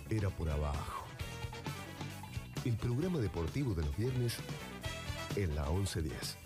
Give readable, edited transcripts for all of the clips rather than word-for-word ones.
era por abajo. El programa deportivo de los viernes en la 1110.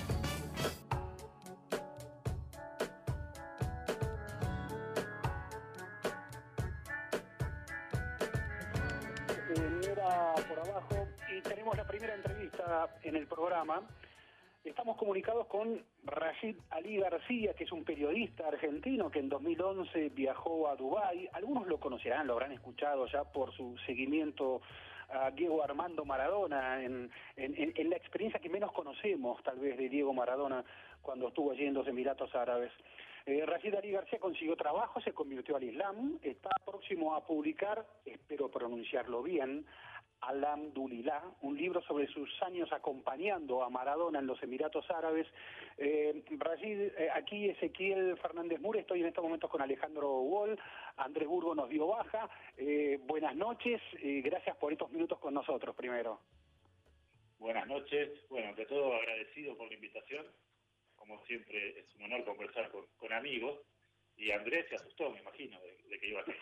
Era por abajo y tenemos la primera entrevista en el programa. Estamos comunicados con Rashid Ali García, que es un periodista argentino que en 2011 viajó a Dubái. Algunos lo conocerán, lo habrán escuchado ya por su seguimiento a Diego Armando Maradona, en la experiencia que menos conocemos tal vez de Diego Maradona cuando estuvo allí en los Emiratos Árabes. Rashid Ali García consiguió trabajo, se convirtió al Islam, está próximo a publicar, espero pronunciarlo bien, Alhamdulillah, un libro sobre sus años acompañando a Maradona en los Emiratos Árabes. Rashid, aquí Ezequiel Fernández Mure, estoy en estos momentos con Alejandro Wall, Andrés Burgo nos dio baja. Buenas noches, gracias por estos minutos con nosotros primero. Buenas noches, bueno, ante todo agradecido por la invitación, como siempre es un honor conversar con amigos, y Andrés se asustó, me imagino, de que iba a ser.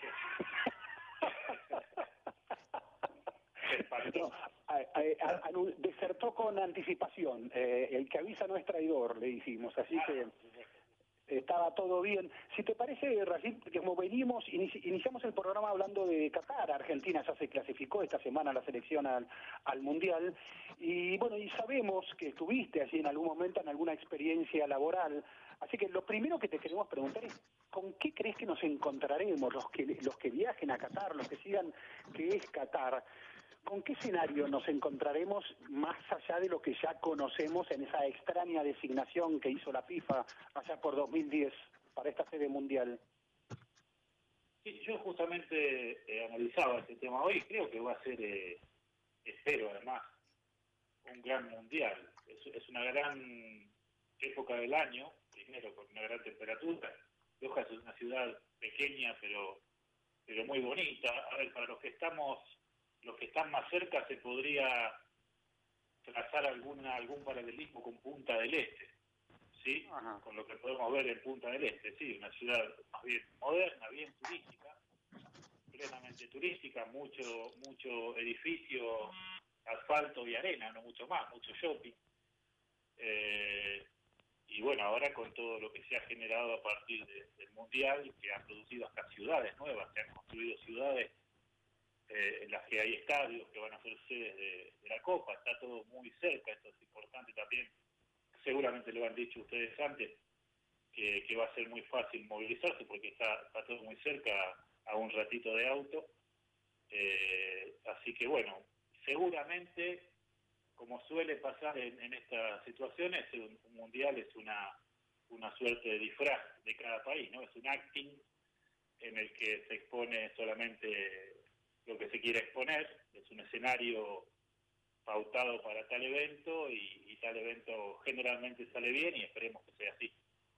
Desertó con anticipación, el que avisa no es traidor, le dijimos, así que estaba todo bien. Si te parece, Rashid, que como venimos, iniciamos el programa hablando de Qatar. Argentina ya se clasificó esta semana la selección al Mundial, y bueno, y sabemos que estuviste allí en algún momento en alguna experiencia laboral, así que lo primero que te queremos preguntar es ¿con qué crees que nos encontraremos los que viajen a Qatar, los que sigan que es Qatar? ¿Con qué escenario nos encontraremos más allá de lo que ya conocemos en esa extraña designación que hizo la FIFA allá por 2010 para esta sede mundial? Sí, yo justamente analizaba este tema hoy, creo que va a ser, espero además, un gran mundial. Es una gran época del año, primero con una gran temperatura. Doha es una ciudad pequeña pero muy bonita. A ver, para los que están más cerca se podría trazar algún paralelismo con Punta del Este, ¿sí? Ajá. Con lo que podemos ver en Punta del Este, sí, una ciudad más bien moderna, bien turística, plenamente turística, mucho edificio, asfalto y arena, no mucho más, mucho shopping. Y bueno, ahora con todo lo que se ha generado a partir del Mundial, que han producido hasta ciudades nuevas, se han construido ciudades en las que hay estadios que van a ser sedes de la Copa, está todo muy cerca, esto es importante también, seguramente lo han dicho ustedes antes, que va a ser muy fácil movilizarse porque está todo muy cerca a un ratito de auto, así que bueno, seguramente, como suele pasar en estas situaciones, un mundial es una suerte de disfraz de cada país, ¿no? Es un acting en el que se expone solamente lo que se quiere exponer, es un escenario pautado para tal evento y tal evento generalmente sale bien y esperemos que sea así.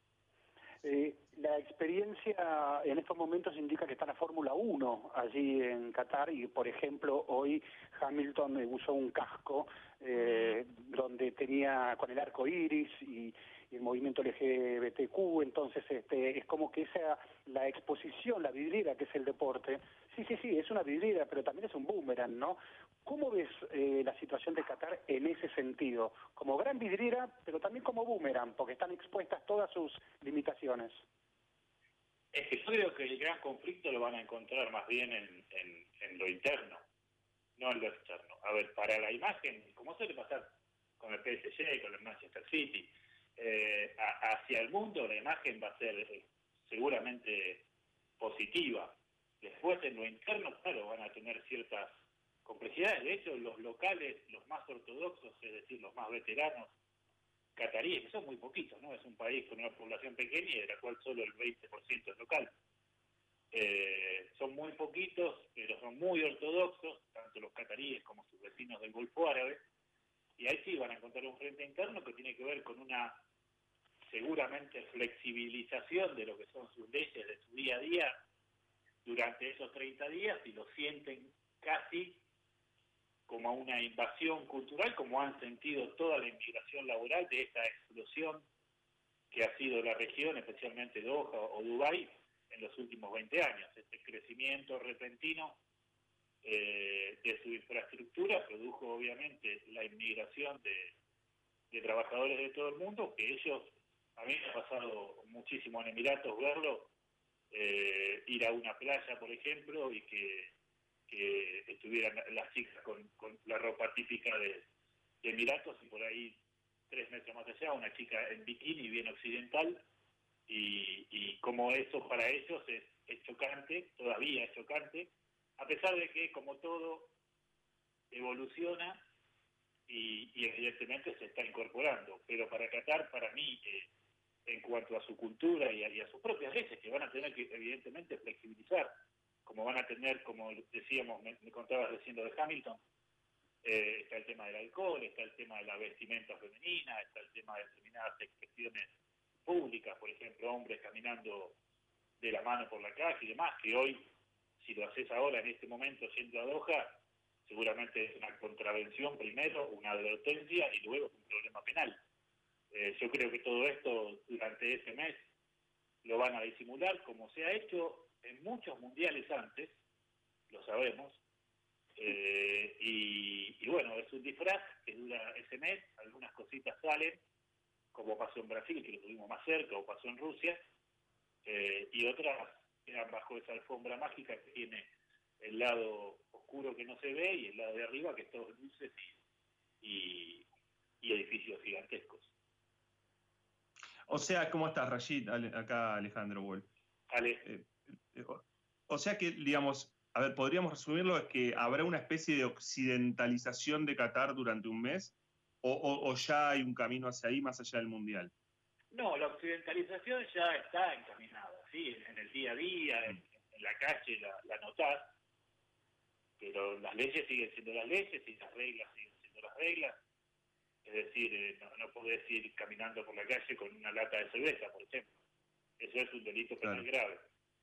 La experiencia en estos momentos indica que está la Fórmula 1 allí en Qatar y, por ejemplo, hoy Hamilton usó un casco donde tenía con el arco iris y el movimiento LGBTQ, entonces es como que esa la exposición, la vidriera que es el deporte, sí, es una vidriera, pero también es un boomerang, ¿no? ¿Cómo ves la situación de Qatar en ese sentido? Como gran vidriera, pero también como boomerang, porque están expuestas todas sus limitaciones. Es que yo creo que el gran conflicto lo van a encontrar más bien en lo interno, no en lo externo. A ver, para la imagen, como suele pasar con el PSG, con el Manchester City, hacia el mundo la imagen va a ser seguramente positiva. Después en lo interno, claro, van a tener ciertas complejidades. De hecho, los locales, los más ortodoxos, es decir, los más veteranos cataríes, que son muy poquitos, ¿no? Es un país con una población pequeña y de la cual solo el 20% es local. Son muy poquitos, pero son muy ortodoxos, tanto los cataríes como sus vecinos del Golfo Árabe, y ahí sí van a encontrar un frente interno que tiene que ver con una seguramente flexibilización de lo que son sus leyes de su día a día durante esos 30 días y lo sienten casi como una invasión cultural, como han sentido toda la inmigración laboral de esta explosión que ha sido la región, especialmente Doha o Dubái, en los últimos 20 años. Este crecimiento repentino de su infraestructura, produjo obviamente la inmigración de trabajadores de todo el mundo, que ellos, a mí me ha pasado muchísimo en Emiratos verlo, ir a una playa, por ejemplo, y que estuvieran las chicas con la ropa típica de Emiratos, y por ahí 3 metros más allá una chica en bikini bien occidental, y como eso para ellos es chocante, todavía es chocante, a pesar de que, como todo, evoluciona y evidentemente se está incorporando. Pero para Qatar, para mí, en cuanto a su cultura y a sus propias leyes, que van a tener que evidentemente flexibilizar, como van a tener, como decíamos, me contabas recién de Hamilton, está el tema del alcohol, está el tema de la vestimenta femenina, está el tema de determinadas expresiones públicas, por ejemplo, hombres caminando de la mano por la calle y demás, que hoy, si lo haces ahora en este momento yendo a Doha, seguramente es una contravención primero, una advertencia y luego un problema penal. Yo creo que todo esto durante ese mes lo van a disimular, como se ha hecho en muchos mundiales antes, lo sabemos, y bueno, es un disfraz que dura ese mes, algunas cositas salen, como pasó en Brasil, que lo tuvimos más cerca, o pasó en Rusia, y otras quedan bajo esa alfombra mágica que tiene el lado oscuro que no se ve y el lado de arriba que es todo luces y edificios gigantescos. O sea, ¿cómo estás, Rashid? Acá Alejandro Wolf. Ale. O sea que, digamos, a ver, podríamos resumirlo, es que habrá una especie de occidentalización de Qatar durante un mes, o ya hay un camino hacia ahí más allá del Mundial. No, la occidentalización ya está encaminada, ¿sí? En el día a día, en la calle la notás, pero las leyes siguen siendo las leyes y las reglas siguen siendo las reglas. Es decir, no podés ir caminando por la calle con una lata de cerveza, por ejemplo. Eso es un delito penal grave.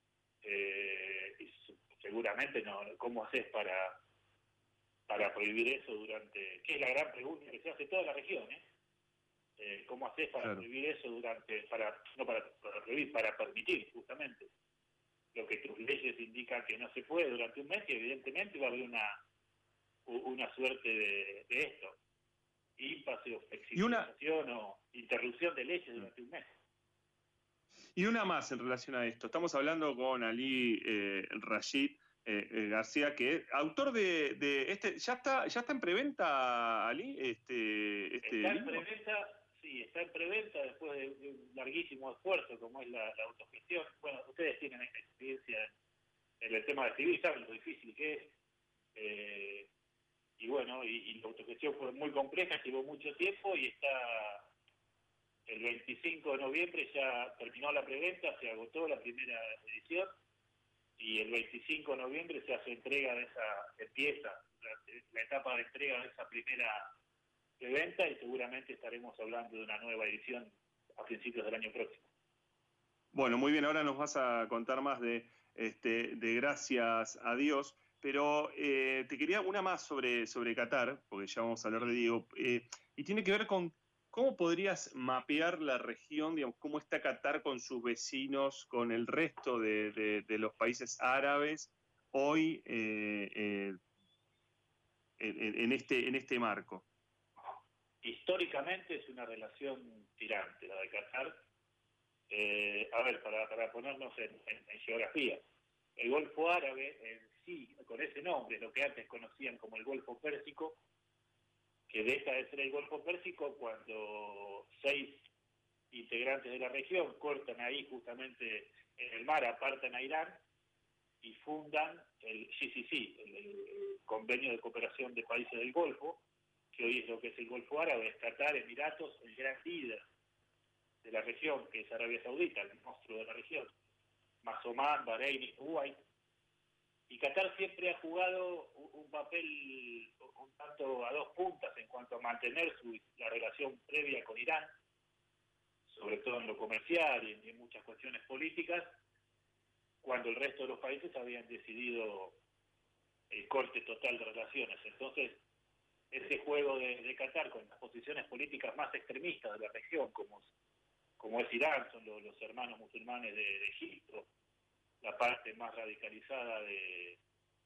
Y seguramente no. ¿Cómo haces para prohibir eso durante...? Que es la gran pregunta que se hace toda la región, ¿eh? ¿Cómo haces para prohibir eso durante... no para prohibir, para permitir, justamente, lo que tus leyes indican que no se puede durante un mes, y evidentemente va a haber una suerte de esto. Impasse o flexibilización o interrupción de leyes durante un mes. Y una más en relación a esto. Estamos hablando con Ali Rashid García, que es autor de este. ¿Ya está en preventa, Ali? Está en preventa, sí, está en preventa después de un larguísimo esfuerzo como es la autogestión. Bueno, ustedes tienen esta experiencia en el tema de escribir, saben lo difícil que es. Y bueno, y la autogestión fue muy compleja, llevó mucho tiempo, y está el 25 de noviembre ya terminó la preventa, se agotó la primera edición, y el 25 de noviembre se hace entrega de empieza la etapa de entrega de esa primera preventa, y seguramente estaremos hablando de una nueva edición a principios del año próximo. Bueno, muy bien, ahora nos vas a contar más de Gracias a Dios. Pero te quería una más sobre Qatar, porque ya vamos a hablar de Diego, y tiene que ver con cómo podrías mapear la región, digamos, cómo está Qatar con sus vecinos, con el resto de los países árabes hoy en este marco. Históricamente es una relación tirante la de Qatar. A ver, para ponernos en geografía, el Golfo Árabe sí, con ese nombre, lo que antes conocían como el Golfo Pérsico, que deja de ser el Golfo Pérsico cuando 6 integrantes de la región cortan ahí justamente en el mar, apartan a Irán y fundan el GCC, el Convenio de Cooperación de Países del Golfo, que hoy es lo que es el Golfo Árabe, es Qatar, Emiratos, el gran líder de la región, que es Arabia Saudita, el monstruo de la región, más Omán, Bahrein y Kuwait. Y Qatar siempre ha jugado un papel un tanto a dos puntas en cuanto a mantener la relación previa con Irán, sobre todo en lo comercial y en muchas cuestiones políticas, cuando el resto de los países habían decidido el corte total de relaciones. Entonces, ese juego de Qatar con las posiciones políticas más extremistas de la región, como es Irán, son los hermanos musulmanes de Egipto, la parte más radicalizada de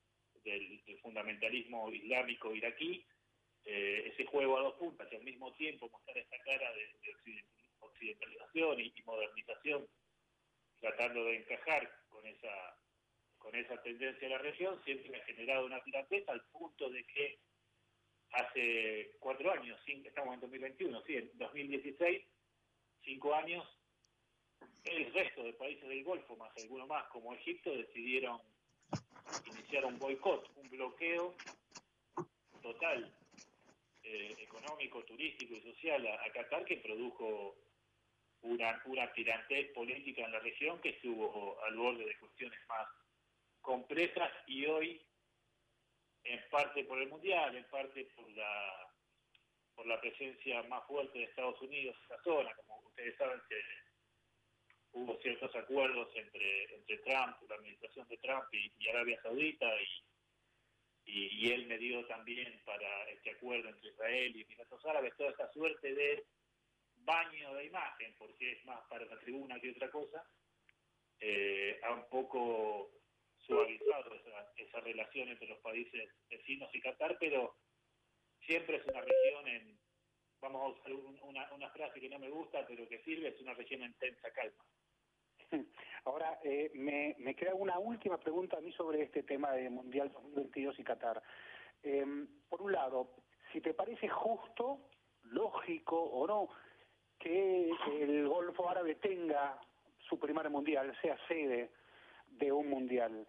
del fundamentalismo islámico iraquí, ese juego a dos puntas, y al mismo tiempo mostrar esta cara de occidentalización y modernización, tratando de encajar con esa tendencia de la región, siempre ha generado una tiranteza al punto de que hace 4 años, estamos en 2021, sí, en 2016, 5 años, el resto de países del Golfo, más algunos más como Egipto, decidieron iniciar un boicot, un bloqueo total, económico, turístico y social a Qatar, que produjo una tirantez política en la región que estuvo al borde de cuestiones más complejas, y hoy, en parte por el Mundial, en parte por la presencia más fuerte de Estados Unidos en la zona. Como ustedes saben, que hubo ciertos acuerdos entre Trump, la administración de Trump y Arabia Saudita, y él me dio también para este acuerdo entre Israel y Emiratos Árabes, toda esta suerte de baño de imagen, porque es más para la tribuna que otra cosa, ha un poco suavizado esa relación entre los países vecinos y Qatar, pero siempre es una región vamos a usar una frase que no me gusta, pero que sirve, es una región en tensa calma. Ahora, me queda una última pregunta a mí sobre este tema de Mundial 2022 y Qatar. Por un lado, si te parece justo, lógico o no, que el Golfo Árabe tenga su primer mundial, sea sede de un mundial.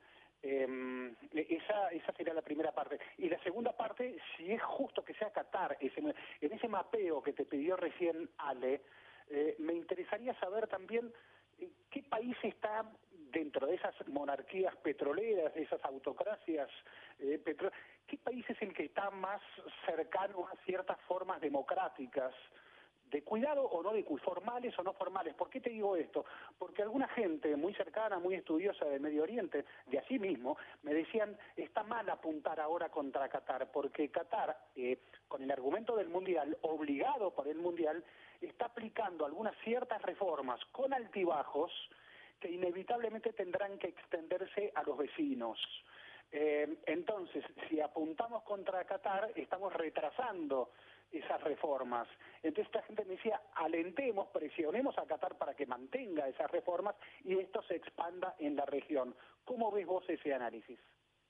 Esa sería la primera parte. Y la segunda parte, si es justo que sea Qatar, en ese mapeo que te pidió recién Ale, me interesaría saber también qué país está dentro de esas monarquías petroleras, de esas autocracias, ¿qué país es el que está más cercano a ciertas formas democráticas? De cuidado o no, formales o no formales. ¿Por qué te digo esto? Porque alguna gente muy cercana, muy estudiosa del Medio Oriente, de así mismo, me decían, está mal apuntar ahora contra Qatar, porque Qatar, con el argumento del Mundial, obligado por el Mundial, está aplicando algunas ciertas reformas con altibajos que inevitablemente tendrán que extenderse a los vecinos. Entonces, si apuntamos contra Qatar, estamos retrasando esas reformas. Entonces esta gente me decía, alentemos, presionemos a Qatar para que mantenga esas reformas y esto se expanda en la región. ¿Cómo ves vos ese análisis?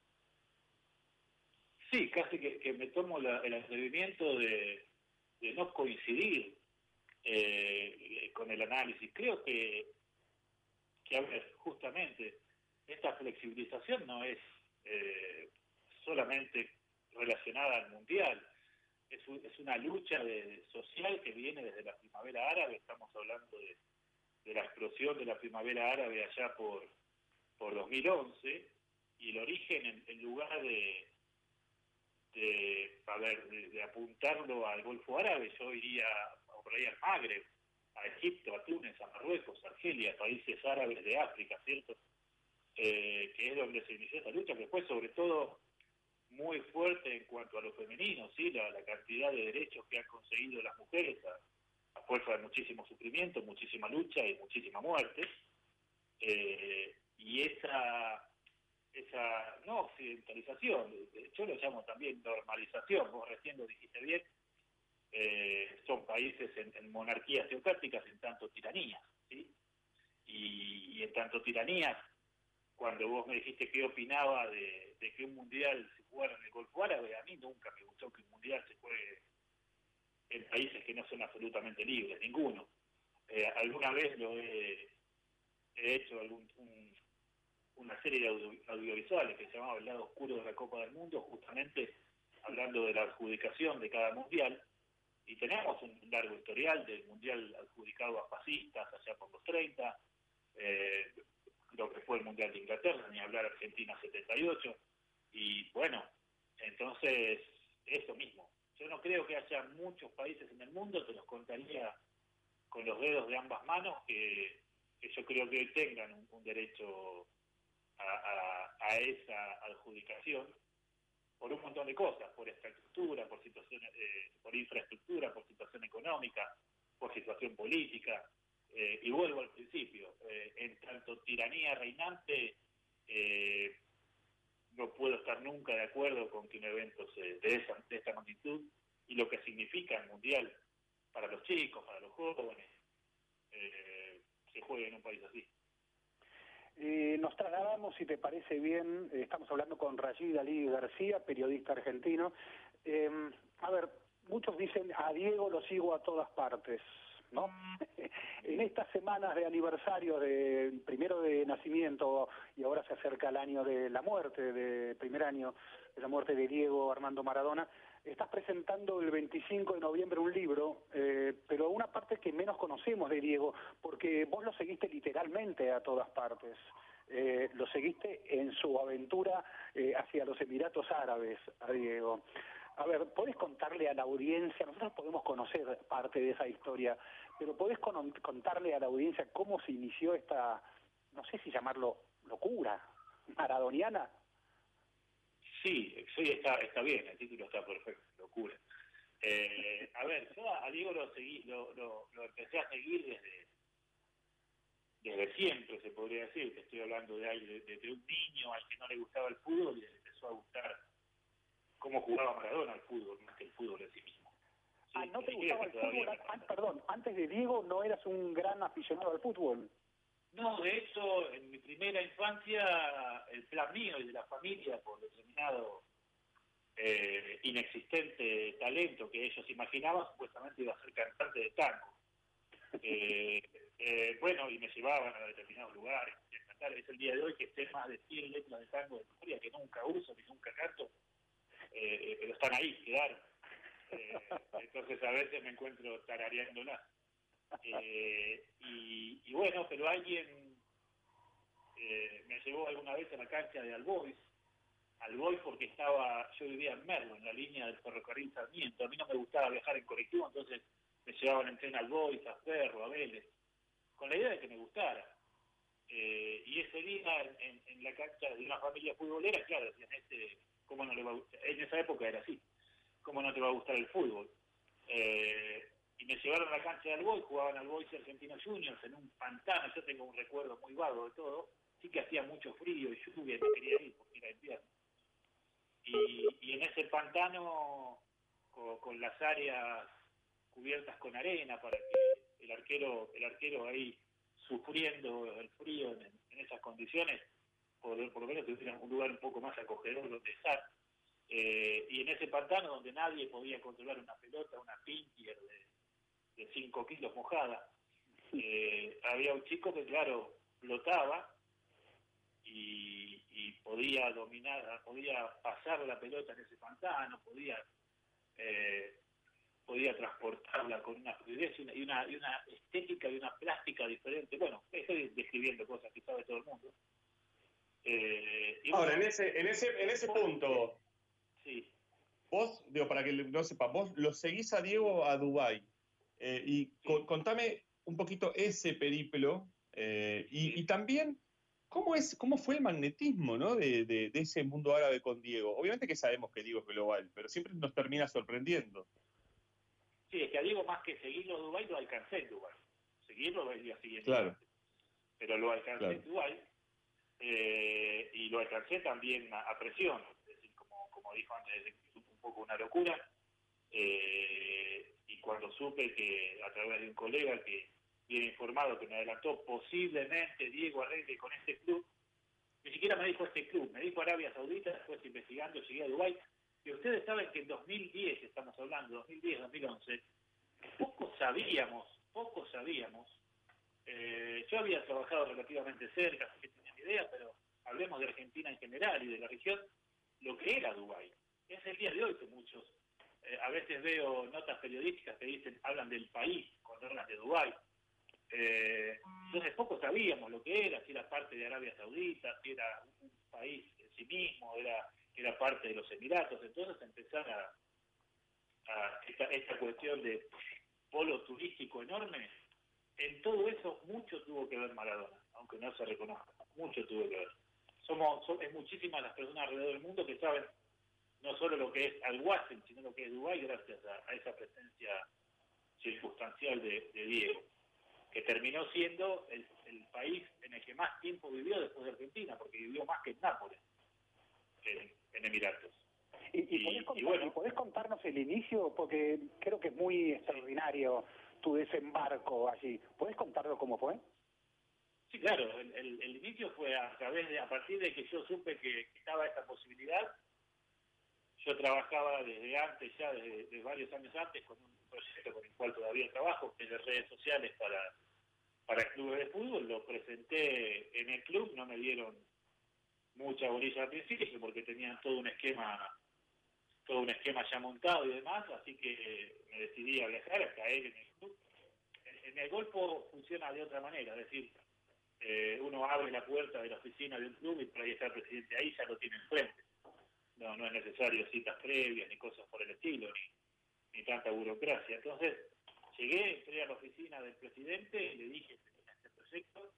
Sí, casi que me tomo el atrevimiento de no coincidir con el análisis. Creo que a ver, justamente, esta flexibilización no es solamente relacionada al Mundial. Es una lucha social que viene desde la primavera árabe. Estamos hablando de la explosión de la primavera árabe allá por 2011, y el origen, en lugar de apuntarlo al Golfo Árabe, yo iría por ahí al Magreb, a Egipto, a Túnez, a Marruecos, a Argelia, países árabes de África, ¿cierto? Que es donde se inició esta lucha, que fue sobre todo muy fuerte en cuanto a lo femenino, ¿sí? La cantidad de derechos que han conseguido las mujeres a fuerza de muchísimo sufrimiento, muchísima lucha y muchísima muerte, y esa no occidentalización, yo lo llamo también normalización, vos recién lo dijiste bien, son países en monarquías teocráticas, en tanto tiranías, ¿sí? Y en tanto tiranías, cuando vos me dijiste qué opinaba de que un mundial se jugara en el Golfo Árabe, a mí nunca me gustó que un mundial se juegue en países que no son absolutamente libres, ninguno. Alguna vez lo he hecho una serie de audiovisuales que se llamaba El lado oscuro de la Copa del Mundo, justamente hablando de la adjudicación de cada mundial, y tenemos un largo historial del mundial adjudicado a fascistas allá por los 30, lo que fue el Mundial de Inglaterra, ni hablar Argentina 78, y bueno, entonces eso mismo. Yo no creo que haya muchos países en el mundo, te los contaría con los dedos de ambas manos, que yo creo que hoy tengan un derecho a esa adjudicación, por un montón de cosas, por infraestructura, por situaciones, por infraestructura, por situación económica, por situación política. Y vuelvo al principio, en tanto tiranía reinante, no puedo estar nunca de acuerdo con que un evento de esta magnitud y lo que significa el Mundial para los chicos, para los jóvenes, se juegue en un país así. Nos trasladamos, si te parece bien, estamos hablando con Rashid Ali García, periodista argentino. A ver, muchos dicen, a Diego lo sigo a todas partes, ¿no? En estas semanas de aniversario, primero de nacimiento, y ahora se acerca el año de la muerte, de primer año de la muerte de Diego Armando Maradona, estás presentando el 25 de noviembre un libro, pero una parte que menos conocemos de Diego, porque vos lo seguiste literalmente a todas partes. Lo seguiste en su aventura hacia los Emiratos Árabes, a Diego. A ver, ¿podés contarle a la audiencia? Nosotros podemos conocer parte de esa historia, pero ¿podés contarle a la audiencia cómo se inició esta, no sé si llamarlo locura maradoniana? Sí, está bien, el título está perfecto, locura. A ver, yo a Diego lo empecé a seguir desde siempre, se podría decir, que estoy hablando de un niño al que no le gustaba el fútbol y le empezó a gustar cómo jugaba Maradona al fútbol, más que el fútbol en sí mismo. Sí, ¿no te gustaba el fútbol? Perdón, antes de Diego no eras un gran aficionado al fútbol. No, de hecho, en mi primera infancia, el plan mío y de la familia, por determinado inexistente talento que ellos imaginaban, supuestamente iba a ser cantante de tango. Bueno, y me llevaban a determinados lugares. Es el día de hoy que esté más de 100 letras de tango de memoria que nunca uso ni nunca canto, pero están ahí, quedaron. Entonces a veces me encuentro tarareándolas. Y bueno, pero alguien me llevó alguna vez a la cancha de Albois porque yo vivía en Merlo, en la línea del ferrocarril Sarmiento. A mí no me gustaba viajar en colectivo, entonces me llevaban en tren a Albois, a Ferro, a Vélez, con la idea de que me gustara. Y ese día en la cancha de una familia futbolera, claro, decían, ¿cómo no le va a gustar? En esa época era así, ¿cómo no te va a gustar el fútbol? Y me llevaron a la cancha de Albois, jugaban Albois y Argentinos Juniors en un pantano. Yo tengo un recuerdo muy vago de todo, sí que hacía mucho frío y lluvia y me quería ir porque era invierno. Y en ese pantano, con las áreas cubiertas con arena para que el arquero ahí sufriendo el frío en esas condiciones, por lo menos tuviera un lugar un poco más acogedor donde estar. Y en ese pantano donde nadie podía controlar una pelota, una pintier de 5 kilos mojada, había un chico que, claro, flotaba y podía dominar, podía pasar la pelota en ese pantano, podía transportarla con una fluidez y una estética y una plástica diferente. Bueno, estoy describiendo cosas que sabe todo el mundo. Ahora, en ese punto, sí. Vos, para que no sepa, vos lo seguís a Diego a Dubái. Contame un poquito ese periplo y también cómo fue el magnetismo, ¿no? de ese mundo árabe con Diego. Obviamente que sabemos que Diego es global, pero siempre nos termina sorprendiendo. Sí, es que a Diego más que seguirlo a Dubái, lo alcancé en Dubái. Seguirlo el día siguiente. Claro. Pero lo alcancé en Dubái y lo alcancé también a presión. Es decir, como dijo antes, un poco una locura. Y cuando supe que a través de un colega que viene informado, que me adelantó, posiblemente Diego arregle con este club, ni siquiera me dijo este club, me dijo Arabia Saudita. Después investigando llegué a Dubái. Y ustedes saben que en 2010, estamos hablando, 2010, 2011, poco sabíamos, yo había trabajado relativamente cerca, así que tenía ni idea, pero hablemos de Argentina en general y de la región, lo que era Dubái. Es el día de hoy que muchos, a veces veo notas periodísticas que hablan del país cuando hablan de Dubái. Entonces poco sabíamos lo que era, si era parte de Arabia Saudita, si era un país en sí mismo, era parte de los Emiratos. Entonces empezar esta cuestión de polo turístico enorme, en todo eso mucho tuvo que ver Maradona, aunque no se reconozca, mucho tuvo que ver. Es muchísimas las personas alrededor del mundo que saben no solo lo que es Al-Wasl, sino lo que es Dubái, gracias a esa presencia circunstancial de Diego, que terminó siendo el país en el que más tiempo vivió después de Argentina, porque vivió más que en Nápoles. en Emiratos. ¿Y podés contarnos el inicio? Porque creo que es muy extraordinario tu desembarco allí. ¿Podés contarlo cómo fue? Sí, claro, el inicio fue a partir de que yo supe que estaba esta posibilidad. Yo trabajaba desde antes, ya desde varios años antes, con un proyecto con el cual todavía trabajo, que es de redes sociales para clubes de fútbol. Lo presenté en el club, no me dieron mucha bolilla al principio porque tenían todo un esquema ya montado y demás, así que me decidí a viajar, a caer en el club. En el golfo funciona de otra manera, es decir, uno abre la puerta de la oficina de un club y por ahí está el presidente ahí, ya lo tiene enfrente. No es necesario citas previas ni cosas por el estilo, ni tanta burocracia. Entonces, entré a la oficina del presidente y le dije este proyecto,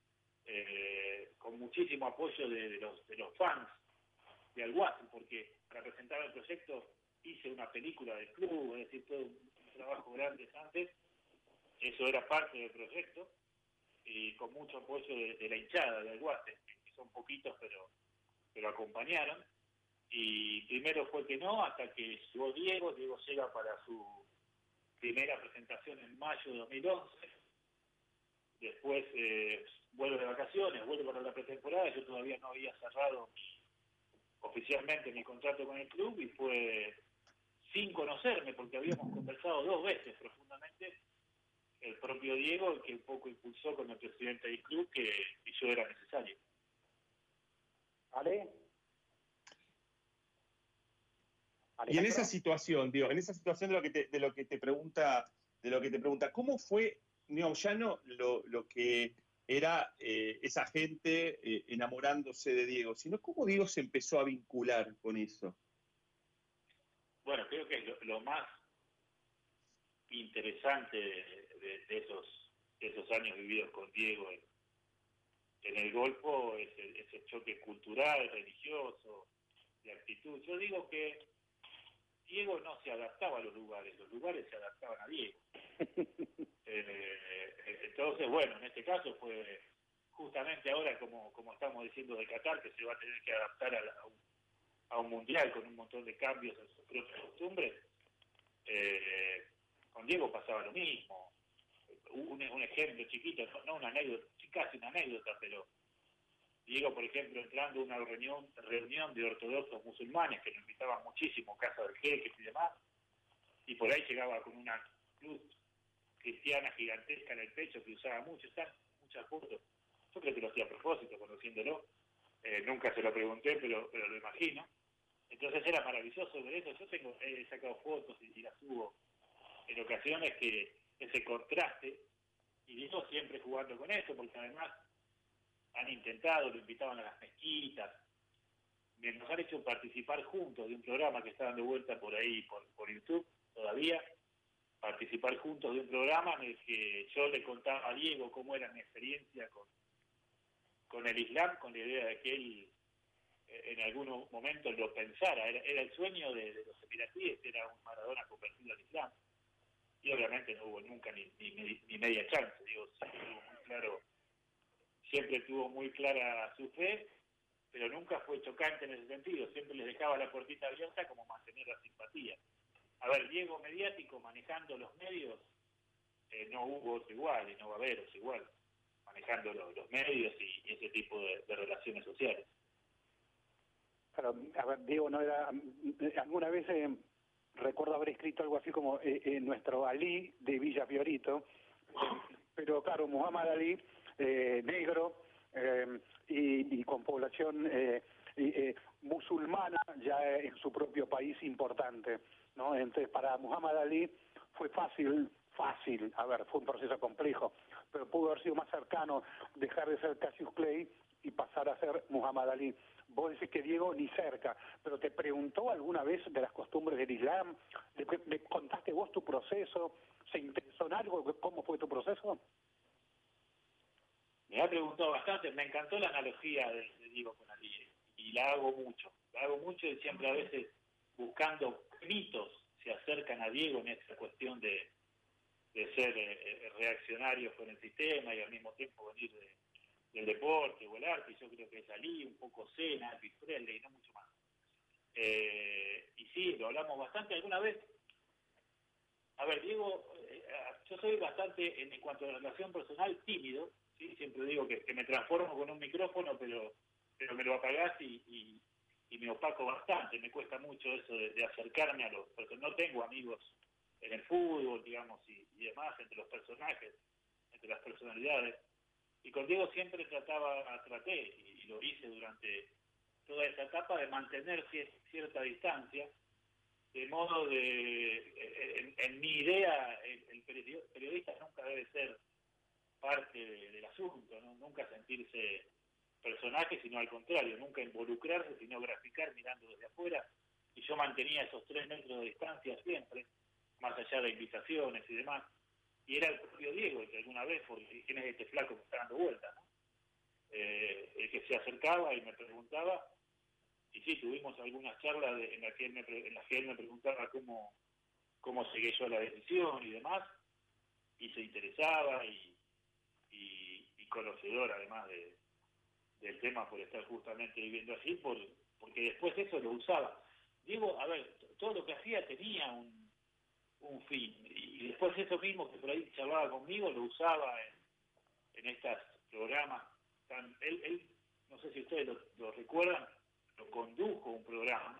con muchísimo apoyo de los fans de Alguacil, porque para presentar el proyecto hice una película del club, es decir, todo un trabajo grande antes. Eso era parte del proyecto, y con mucho apoyo de la hinchada de Alguacil, que son poquitos, pero acompañaron. Y primero fue que no, hasta que llegó Diego llega para su primera presentación en mayo de 2011. Después vuelve de vacaciones, vuelve para la pretemporada. Yo todavía no había cerrado oficialmente mi contrato con el club, y fue sin conocerme, porque habíamos conversado 2 veces profundamente, el propio Diego, el que un poco impulsó con el presidente del club que yo era necesario. ¿Ale? Y en esa situación, en esa situación de lo que te pregunta, ¿cómo fue, ya no lo que era esa gente enamorándose de Diego, sino cómo Diego se empezó a vincular con eso? Bueno, creo que es lo más interesante de esos años vividos con Diego en el Golfo, ese choque cultural, religioso, de actitud. Yo digo que Diego no se adaptaba a los lugares se adaptaban a Diego. Entonces, bueno, en este caso fue justamente ahora, como estamos diciendo de Qatar, que se va a tener que adaptar a un mundial con un montón de cambios en sus propias costumbres. Con Diego pasaba lo mismo. Un ejemplo chiquito, no una anécdota, casi una anécdota, pero Diego, por ejemplo, entrando a una reunión de ortodoxos musulmanes que nos invitaban muchísimo, casa del jeque y demás, y por ahí llegaba con una cruz cristiana gigantesca en el pecho que usaba mucho, están muchas fotos. Yo creo que lo hacía a propósito, conociéndolo. Nunca se lo pregunté, pero lo imagino. Entonces era maravilloso ver eso. Yo he sacado fotos y las subo en ocasiones, que ese contraste, y Diego siempre jugando con eso, porque además han intentado, lo invitaban a las mezquitas, nos han hecho participar juntos de un programa que está dando vuelta por ahí, por YouTube todavía, participar juntos de un programa en el que yo le contaba a Diego cómo era mi experiencia con el Islam, con la idea de que él en algunos momentos lo pensara. Era el sueño de los emiratíes, era un Maradona convertido al Islam, y obviamente no hubo nunca ni media chance. Digo, siempre tuvo muy clara su fe, pero nunca fue chocante en ese sentido. Siempre les dejaba la puertita abierta, como mantener la simpatía. A ver, Diego mediático, manejando los medios, no hubo otro igual, y no va a haber otro igual, manejando los medios y ese tipo de relaciones sociales. Claro, a ver, Diego no era... Alguna vez recuerdo haber escrito algo así como nuestro Ali de Villa Fiorito, pero claro, Muhammad Ali, negro, y con población musulmana ya en su propio país importante, ¿no? Entonces para Muhammad Ali fue fácil, a ver, fue un proceso complejo, pero pudo haber sido más cercano dejar de ser Cassius Clay y pasar a ser Muhammad Ali. Vos decís que Diego ni cerca, pero ¿te preguntó alguna vez de las costumbres del Islam? ¿Le contaste vos tu proceso? ¿Se interesó en algo? ¿Cómo fue tu proceso? Me ha preguntado bastante, me encantó la analogía de Diego con Ali, y la hago mucho y siempre a veces buscando mitos se acercan a Diego en esta cuestión de ser reaccionarios con el sistema y al mismo tiempo venir del deporte o el arte, y yo creo que es Ali, un poco Sena, Elvis Presley, no mucho más. Y sí, lo hablamos bastante alguna vez. A ver, Diego, yo soy bastante, en cuanto a la relación personal, tímido, ¿sí? Siempre digo que me transformo con un micrófono, pero me lo apagás y me opaco bastante. Me cuesta mucho eso de acercarme a los... Porque no tengo amigos en el fútbol, digamos, y demás, entre los personajes, entre las personalidades. Y con Diego siempre traté, y lo hice durante toda esa etapa, de mantener cierta distancia, de modo en mi idea, el periodista nunca debe ser parte del asunto, ¿no? Nunca sentirse personaje, sino al contrario, nunca involucrarse, sino graficar mirando desde afuera, y yo mantenía esos 3 metros de distancia siempre, más allá de invitaciones y demás, y era el propio Diego el que alguna vez, porque ¿quién es este flaco que está dando vueltas, ¿no? El que se acercaba y me preguntaba, y sí, tuvimos algunas charlas en las que él me preguntaba cómo llegué yo a la decisión y demás, y se interesaba y conocedor además del tema por estar justamente viviendo allí, porque después eso lo usaba. Diego, a ver, todo lo que hacía tenía un fin, y después eso mismo que por ahí charlaba conmigo lo usaba en estos programas. Él, no sé si ustedes lo recuerdan, lo condujo un programa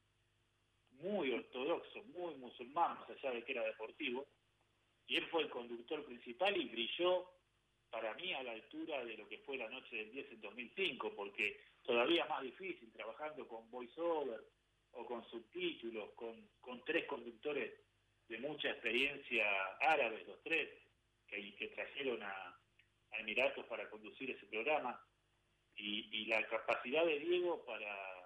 muy ortodoxo, muy musulmán, más allá de que era deportivo, y él fue el conductor principal y brilló para mí a la altura de lo que fue La Noche del 10 en 2005, porque todavía más difícil, trabajando con voiceover o con subtítulos, con 3 conductores de mucha experiencia árabes, los 3, que trajeron a Emiratos para conducir ese programa, y la capacidad de Diego para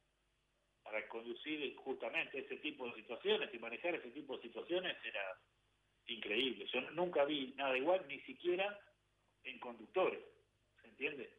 conducir justamente ese tipo de situaciones y manejar ese tipo de situaciones era increíble. Yo nunca vi nada igual, ni siquiera en conductores, ¿se entiende?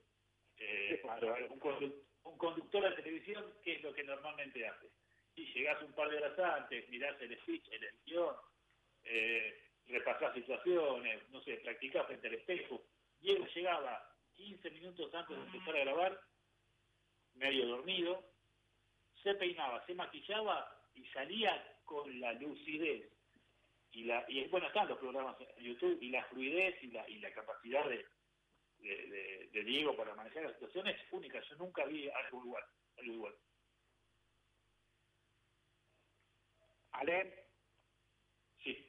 Un conductor de televisión, ¿qué es lo que normalmente hace? Y llegás un par de horas antes, mirás el speech, el guión, repasás situaciones, no sé, practicás frente al espejo. Diego llegaba 15 minutos antes de empezar a grabar, medio dormido, se peinaba, se maquillaba y salía con la lucidez y bueno, están los programas en YouTube, y la fluidez y la capacidad de Diego para manejar las situaciones es única. Yo nunca vi algo igual. ¿Ale? Sí.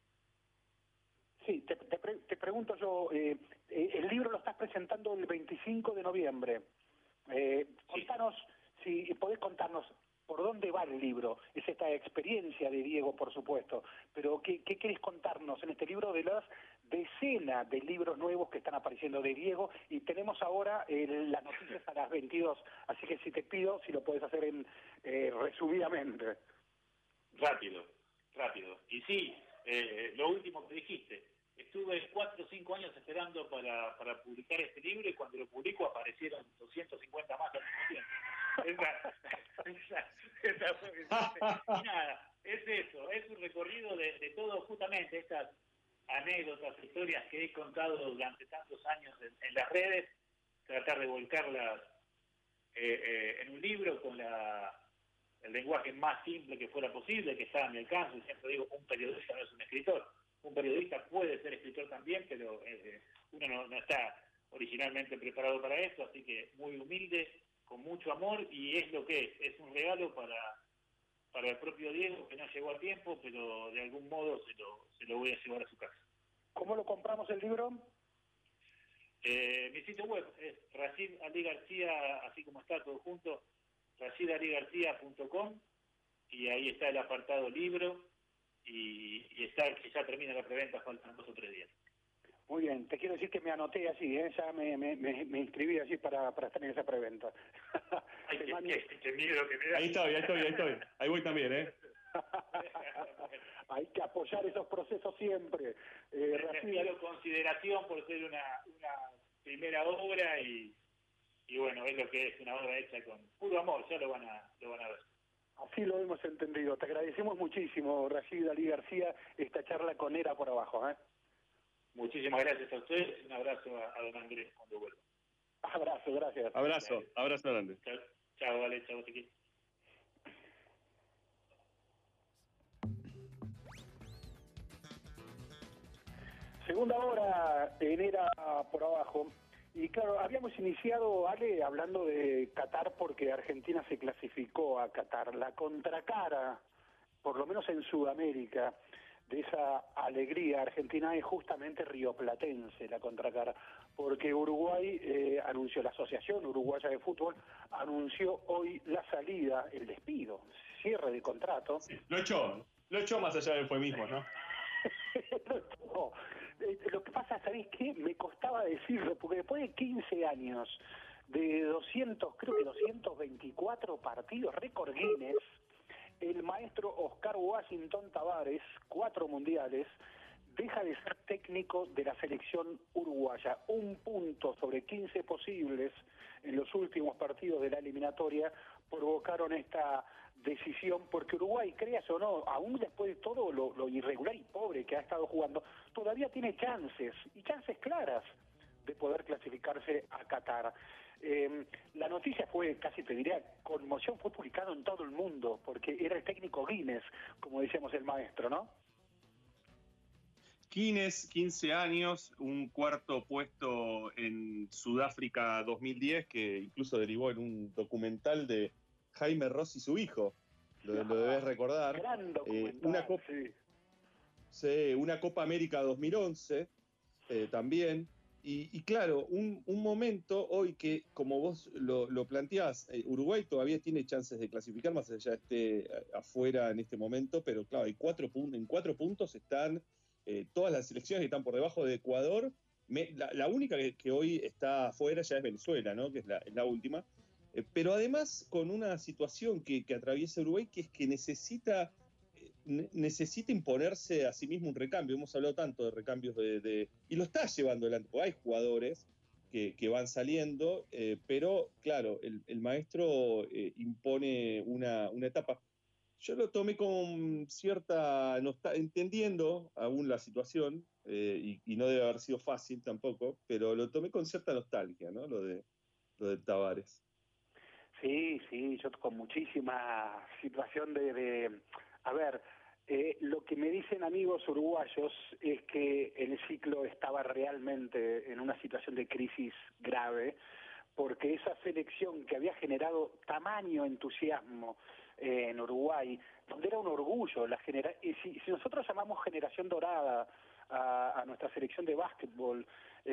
Sí, te pregunto yo, el libro lo estás presentando el 25 de noviembre. Contanos, si podés contarnos por dónde va el libro. Es esta experiencia de Diego, por supuesto, pero ¿qué querés contarnos en este libro de las decenas de libros nuevos que están apareciendo de Diego? Y tenemos ahora las noticias a las 22, así que si te pido, si lo podés hacer resumidamente. Rápido. Y sí, lo último que dijiste, estuve 4 o 5 años esperando para publicar este libro, y cuando lo publico aparecieron 250 más al mismo tiempo. Y nada, es eso, es un recorrido de todo, justamente estas anécdotas, historias que he contado durante tantos años en las redes, tratar de volcarlas en un libro con el lenguaje más simple que fuera posible, que está a mi alcance. Siempre digo, un periodista no es un escritor. Un periodista puede ser escritor también, pero uno no está originalmente preparado para eso, así que muy humilde, con mucho amor, y es lo que es un regalo para el propio Diego, que no llegó a tiempo, pero de algún modo se lo voy a llevar a su casa. ¿Cómo lo compramos el libro? Mi sitio web es Rashid Ali García, así como está todo junto, rashidaligarcia.com, y ahí está el apartado libro, y está que ya termina la preventa, faltan 2 o 3 días. Muy bien, te quiero decir que me anoté así, ya me inscribí así para estar en esa preventa. Ay, qué miedo que me da. Ahí estoy. Ahí voy también, Hay que apoyar esos procesos siempre. Les pido consideración por ser una primera obra, y bueno, es lo que es, una obra hecha con puro amor, ya lo van a ver. Así lo hemos entendido. Te agradecemos muchísimo, Rashid Ali García, esta charla con Era por Abajo. Muchísimas gracias a ustedes, un abrazo a don Andrés cuando vuelva. Abrazo, gracias. Abrazo grande. Chao, vale, chao, Tiki. Segunda hora en Era por Abajo. Y claro, habíamos iniciado, Ale, hablando de Qatar porque Argentina se clasificó a Qatar. La contracara, por lo menos en Sudamérica, de esa alegría argentina es justamente rioplatense, la contracara, porque Uruguay anunció, la Asociación Uruguaya de Fútbol anunció hoy la salida, el despido, cierre de contrato. Sí, lo echó más allá del eufemismo, ¿no? No, lo que pasa, ¿sabés qué? Me costaba decirlo, porque después de 15 años, de 200, creo que 224 partidos, récord Guinness, el maestro Oscar Washington Tabárez, 4 mundiales, deja de ser técnico de la selección uruguaya. 1 punto sobre 15 posibles en los últimos partidos de la eliminatoria provocaron esta decisión, porque Uruguay, creas o no, aún después de todo lo irregular y pobre que ha estado jugando, todavía tiene chances, y chances claras, de poder clasificarse a Qatar. La noticia fue, casi te diría, conmoción, fue publicado en todo el mundo, porque era el técnico Guinness, como decíamos el maestro, ¿no? Guinness, 15 años, un 4º puesto en Sudáfrica 2010, que incluso derivó en un documental de Jaime Ross y su hijo, lo debes recordar. Gran documental, una Copa América 2011 también. Y claro, un momento hoy que, como vos lo planteás, Uruguay todavía tiene chances de clasificar, más allá esté afuera en este momento, pero claro, en 4 puntos están todas las selecciones que están por debajo de Ecuador. La única que hoy está afuera ya es Venezuela, ¿no? Que es la última. Pero además con una situación que atraviesa Uruguay, que es que necesita imponerse a sí mismo un recambio. Hemos hablado tanto de recambios y lo está llevando adelante, porque hay jugadores que van saliendo, pero claro, el maestro impone una etapa. Yo lo tomé con cierta, entendiendo aún la situación, y no debe haber sido fácil tampoco, pero lo tomé con cierta nostalgia, ¿no? Lo de Tabárez. Sí, yo con muchísima situación a ver, lo que me dicen amigos uruguayos es que el ciclo estaba realmente en una situación de crisis grave, porque esa selección que había generado tamaño entusiasmo en Uruguay, donde era un orgullo, si nosotros llamamos generación dorada a nuestra selección de básquetbol,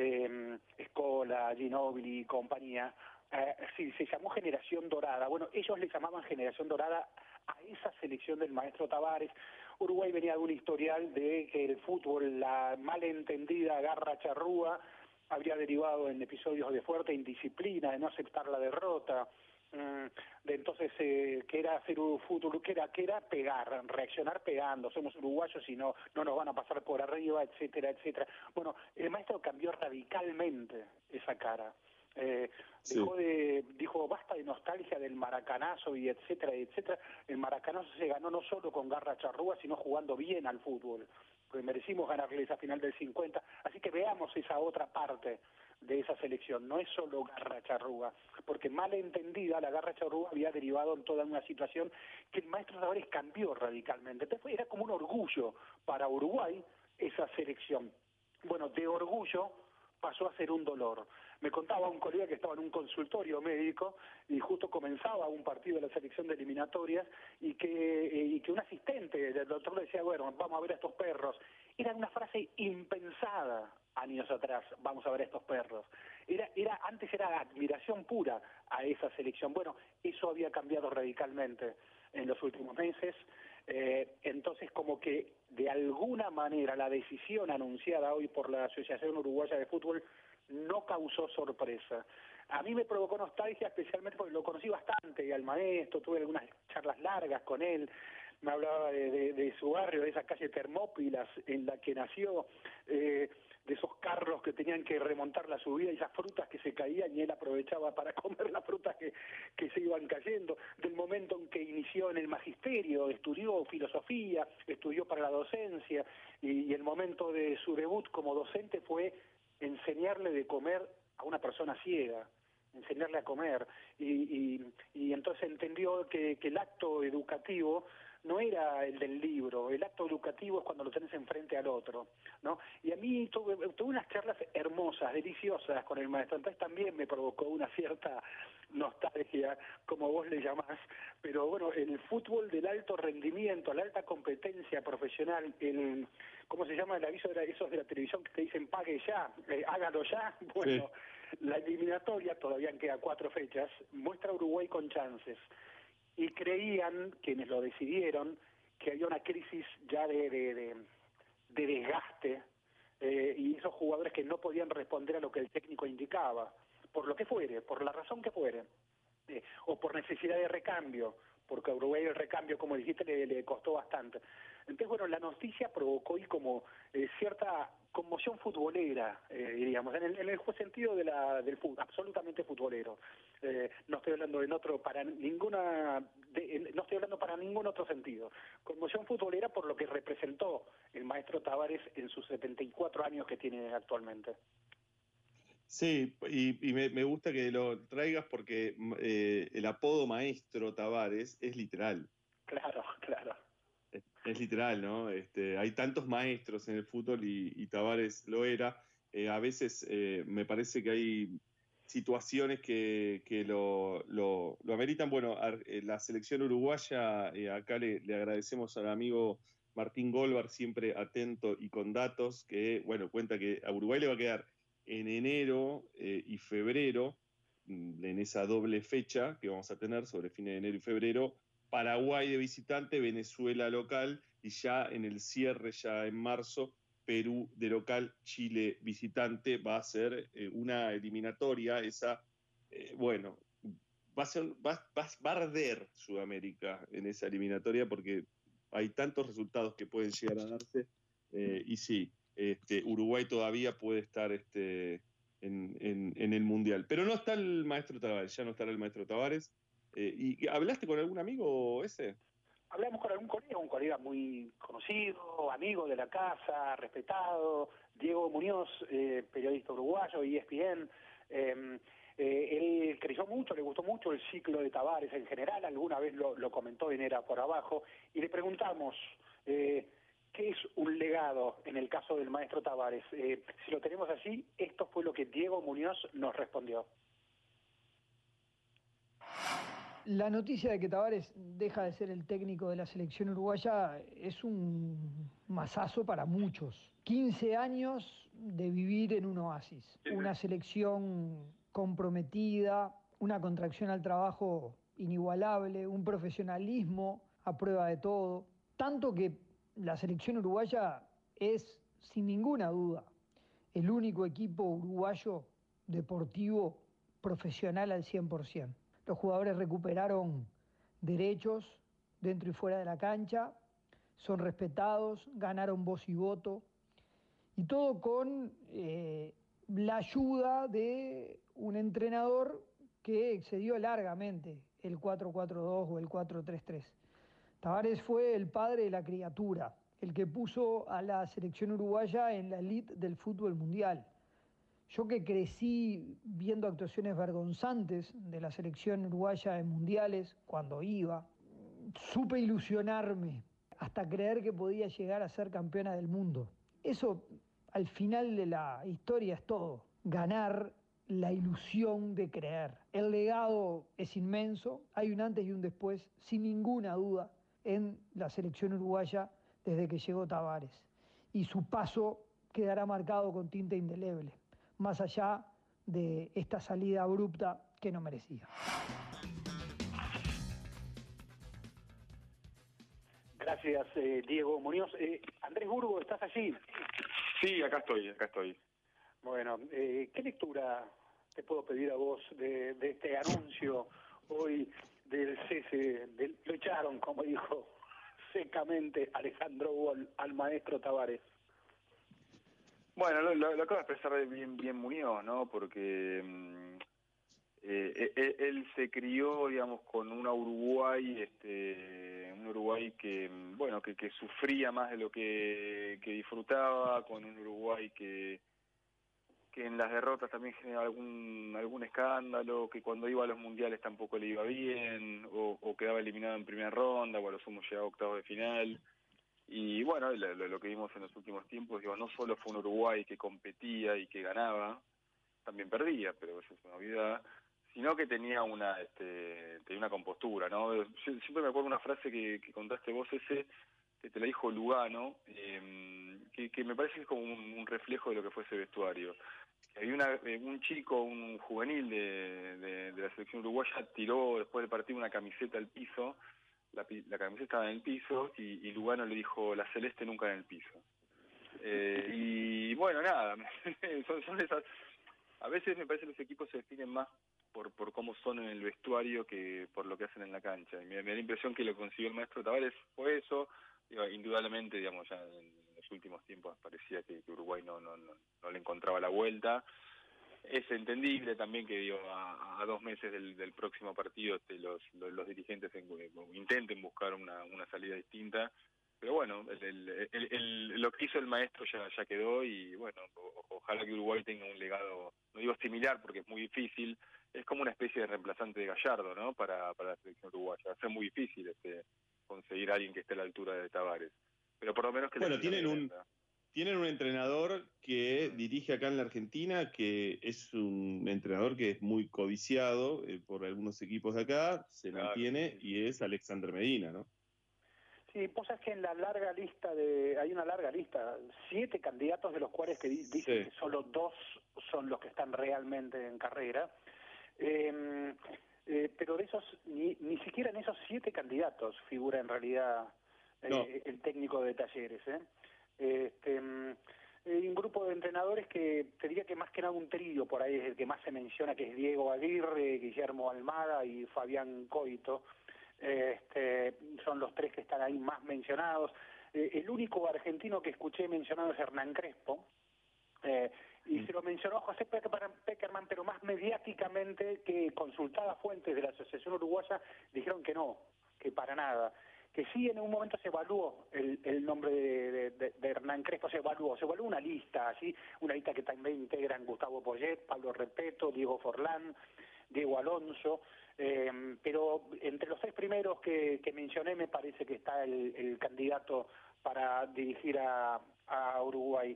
Scola, Ginóbili y compañía, sí, se llamó generación dorada. Bueno, ellos le llamaban generación dorada a esa selección del maestro Tabárez. Uruguay venía de un historial de que el fútbol, la malentendida garra charrúa, habría derivado en episodios de fuerte indisciplina, de no aceptar la derrota, de entonces que era hacer un fútbol, que era pegar, reaccionar pegando, somos uruguayos y no nos van a pasar por arriba, etcétera, etcétera. Bueno, el maestro cambió radicalmente esa cara. Dijo basta de nostalgia del maracanazo y etcétera, etcétera. El maracanazo se ganó no solo con garra charrúa, sino jugando bien al fútbol, porque merecimos ganarle esa final del 50, así que veamos esa otra parte de esa selección, no es solo garra charrúa, porque mal entendida la garra charrúa había derivado en toda una situación que el maestro Tabárez cambió radicalmente. Entonces era como un orgullo para Uruguay esa selección. Bueno, de orgullo pasó a ser un dolor. Me contaba un colega que estaba en un consultorio médico y justo comenzaba un partido de la selección de eliminatorias y que un asistente del doctor le decía, bueno, vamos a ver a estos perros. Era una frase impensada años atrás, vamos a ver a estos perros. Antes era admiración pura a esa selección. Bueno, eso había cambiado radicalmente en los últimos meses. Entonces, como que de alguna manera la decisión anunciada hoy por la Asociación Uruguaya de Fútbol no causó sorpresa. A mí me provocó nostalgia, especialmente porque lo conocí bastante y al maestro, tuve algunas charlas largas con él, me hablaba de su barrio, de esa calle Termópilas en la que nació, de esos carros que tenían que remontar la subida y esas frutas que se caían y él aprovechaba para comer las frutas que se iban cayendo, del momento en que inició en el magisterio, estudió filosofía, estudió para la docencia y el momento de su debut como docente fue enseñarle de comer a una persona ciega. enseñarle a comer, y entonces entendió que el acto educativo no era el del libro, el acto educativo es cuando lo tenés enfrente al otro, ¿no? Y a mí tuve unas charlas hermosas, deliciosas con el maestro, entonces también me provocó una cierta nostalgia, como vos le llamás, pero bueno, el fútbol del alto rendimiento, la alta competencia profesional, ¿cómo se llama el aviso de esos de la televisión que te dicen pague ya, hágalo ya? Bueno, sí. La eliminatoria, todavía quedan 4 fechas, muestra a Uruguay con chances. Y creían, quienes lo decidieron, que había una crisis ya de desgaste, y esos jugadores que no podían responder a lo que el técnico indicaba, por lo que fuere, por la razón que fuere, o por necesidad de recambio, porque a Uruguay el recambio, como dijiste, le costó bastante. Entonces, bueno, la noticia provocó hoy como cierta conmoción futbolera, diríamos, en el sentido del fútbol, absolutamente futbolero. No estoy hablando no estoy hablando para ningún otro sentido. Conmoción futbolera por lo que representó el maestro Tavares en sus 74 años que tiene actualmente. Sí, y me gusta que lo traigas porque el apodo maestro Tavares es literal. Claro. Es literal, ¿no? Hay tantos maestros en el fútbol y Tavares lo era. A veces me parece que hay situaciones que lo ameritan. Bueno, la selección uruguaya, acá le agradecemos al amigo Martín Golbar, siempre atento y con datos, que, bueno, cuenta que a Uruguay le va a quedar en enero y febrero, en esa doble fecha que vamos a tener sobre fines de enero y febrero, Paraguay de visitante, Venezuela local, y ya en el cierre, ya en marzo, Perú de local, Chile visitante. Va a ser una eliminatoria, esa, bueno, va a arder Sudamérica en esa eliminatoria porque hay tantos resultados que pueden llegar a darse, y sí, Uruguay todavía puede estar en el Mundial. Pero no está el maestro Tavares, ya no estará el maestro Tavares. ¿Y hablaste con algún amigo ese? Hablamos con un colega muy conocido, amigo de la casa, respetado, Diego Muñoz, periodista uruguayo, ESPN. Él creyó mucho, le gustó mucho el ciclo de Tavares en general, alguna vez lo comentó en Era por Abajo, y le preguntamos ¿qué es un legado en el caso del maestro Tavares? Si lo tenemos así, esto fue lo que Diego Muñoz nos respondió. La noticia de que Tavares deja de ser el técnico de la selección uruguaya es un masazo para muchos. 15 años de vivir en un oasis, una selección comprometida, una contracción al trabajo inigualable, un profesionalismo a prueba de todo, tanto que la selección uruguaya es, sin ninguna duda, el único equipo uruguayo deportivo profesional al 100%. Los jugadores recuperaron derechos dentro y fuera de la cancha, son respetados, ganaron voz y voto, y todo con la ayuda de un entrenador que excedió largamente el 4-4-2 o el 4-3-3. Tavares fue el padre de la criatura, el que puso a la selección uruguaya en la elite del fútbol mundial. Yo que crecí viendo actuaciones vergonzantes de la selección uruguaya en mundiales, cuando iba, supe ilusionarme hasta creer que podía llegar a ser campeona del mundo. Eso, al final de la historia, es todo. Ganar la ilusión de creer. El legado es inmenso, hay un antes y un después, sin ninguna duda, en la selección uruguaya desde que llegó Tavares. Y su paso quedará marcado con tinta indeleble, más allá de esta salida abrupta que no merecía. Gracias, Diego Muñoz. Andrés Burgo, ¿estás allí? Sí, acá estoy. Bueno, ¿qué lectura te puedo pedir a vos de este anuncio hoy del cese? Lo echaron, como dijo secamente Alejandro Gol, al maestro Tavares. Bueno, lo acaba de expresar bien Muñoz, ¿no? Porque él se crió, digamos, con un Uruguay que, bueno, que sufría más de lo que disfrutaba, con un Uruguay que que en las derrotas también generaba algún escándalo, que cuando iba a los mundiales tampoco le iba bien, o quedaba eliminado en primera ronda, o a lo sumo llegaba a octavos de final. Y bueno, lo que vimos en los últimos tiempos, digo, no solo fue un Uruguay que competía y que ganaba, también perdía, pero eso es una obviedad, sino que tenía tenía una compostura, ¿no? Yo siempre me acuerdo una frase que contaste vos, que te la dijo Lugano, que me parece que es como un reflejo de lo que fue ese vestuario. Había un chico, un juvenil de la selección uruguaya, tiró después del partido una camiseta al piso, la camiseta estaba en el piso, y Lugano le dijo, la celeste nunca en el piso. Y bueno, nada, son esas... A veces me parece que los equipos se definen más por cómo son en el vestuario que por lo que hacen en la cancha. Y me da la impresión que lo consiguió el maestro Tavares fue eso. Indudablemente, digamos, ya en los últimos tiempos parecía que Uruguay no le encontraba la vuelta. Es entendible también que a 2 meses del próximo partido los dirigentes intenten buscar una salida distinta. Pero bueno, lo que hizo el maestro ya quedó, y bueno, ojalá que Uruguay tenga un legado, no digo similar porque es muy difícil, es como una especie de reemplazante de Gallardo, ¿no? Para la selección uruguaya. Va a ser muy difícil conseguir a alguien que esté a la altura de Tavares. Pero por lo menos que... Bueno, tienen un entrenador que dirige acá en la Argentina, que es un entrenador que es muy codiciado por algunos equipos de acá, se mantiene, y es Alexander Medina, ¿no? Sí, vos sabés que en la larga lista hay una larga lista, 7 candidatos, de los cuales que dicen que solo 2 son los que están realmente en carrera, pero de esos, ni siquiera en esos 7 candidatos figura en realidad el técnico de Talleres, un grupo de entrenadores que te diría que más que nada un trío por ahí es el que más se menciona, que es Diego Aguirre, Guillermo Almada y Fabián Coito. Son los 3 que están ahí más mencionados. El único argentino que escuché mencionado es Hernán Crespo, y se lo mencionó José Peckerman, pero más mediáticamente, que consultadas fuentes de la Asociación Uruguaya dijeron que no, que para nada. Que sí, en un momento se evaluó el nombre de Hernán Crespo, se evaluó una lista, así, una lista que también integran Gustavo Poyet, Pablo Repeto, Diego Forlán, Diego Alonso, pero entre los 6 primeros que mencioné me parece que está el candidato para dirigir a Uruguay.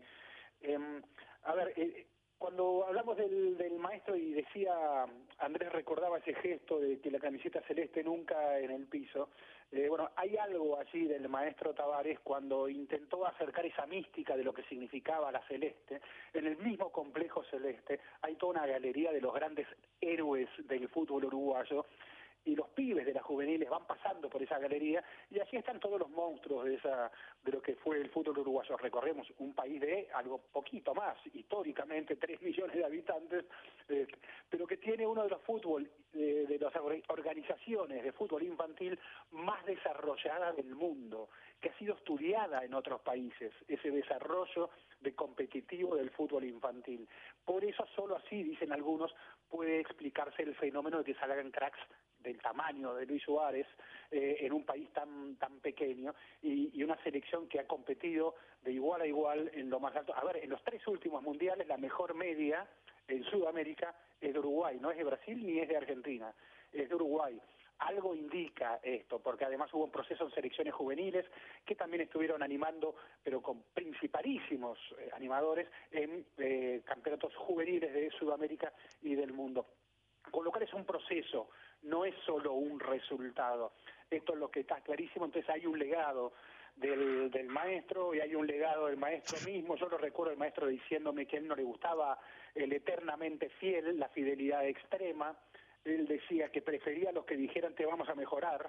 A ver, cuando hablamos del maestro, y decía, Andrés recordaba ese gesto de que la camiseta celeste nunca en el piso, bueno, hay algo allí del maestro Tavares cuando intentó acercar esa mística de lo que significaba la celeste. En el mismo complejo celeste hay toda una galería de los grandes héroes del fútbol uruguayo, y los pibes de las juveniles van pasando por esa galería, y allí están todos los monstruos de lo que fue el fútbol uruguayo. Recorremos un país de algo poquito más, históricamente 3 millones de habitantes, pero que tiene uno de los de las organizaciones de fútbol infantil más desarrollada del mundo, que ha sido estudiada en otros países, ese desarrollo de competitivo del fútbol infantil. Por eso, solo así, dicen algunos, puede explicarse el fenómeno de que salgan cracks del tamaño de Luis Suárez en un país tan pequeño, y una selección que ha competido de igual a igual en lo más alto. A ver, en los 3 últimos mundiales la mejor media en Sudamérica es de Uruguay, no es de Brasil ni es de Argentina, es de Uruguay. Algo indica esto, porque además hubo un proceso en selecciones juveniles que también estuvieron animando, pero con principalísimos animadores, en campeonatos juveniles de Sudamérica y del mundo. Con lo cual es un proceso, no es solo un resultado. Esto es lo que está clarísimo. Entonces hay un legado del maestro, y hay un legado del maestro mismo. Yo lo recuerdo el maestro diciéndome que a él no le gustaba el eternamente fiel, la fidelidad extrema. Él decía que prefería a los que dijeran te vamos a mejorar.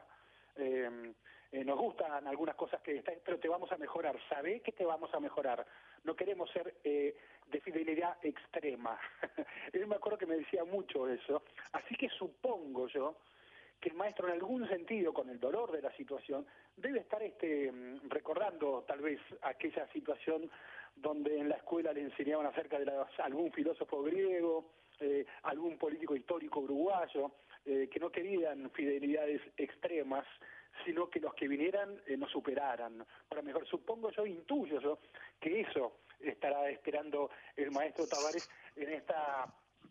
Nos gustan algunas cosas pero te vamos a mejorar. Sabé que te vamos a mejorar. No queremos ser de fidelidad extrema. Él me acuerdo que me decía mucho eso. Así que supongo yo que el maestro, en algún sentido, con el dolor de la situación, debe estar recordando tal vez aquella situación donde en la escuela le enseñaban acerca de algún filósofo griego, algún político histórico uruguayo, que no querían fidelidades extremas, sino que los que vinieran nos superaran. Para mejor, supongo yo, intuyo yo, que eso estará esperando el maestro Tavares en esta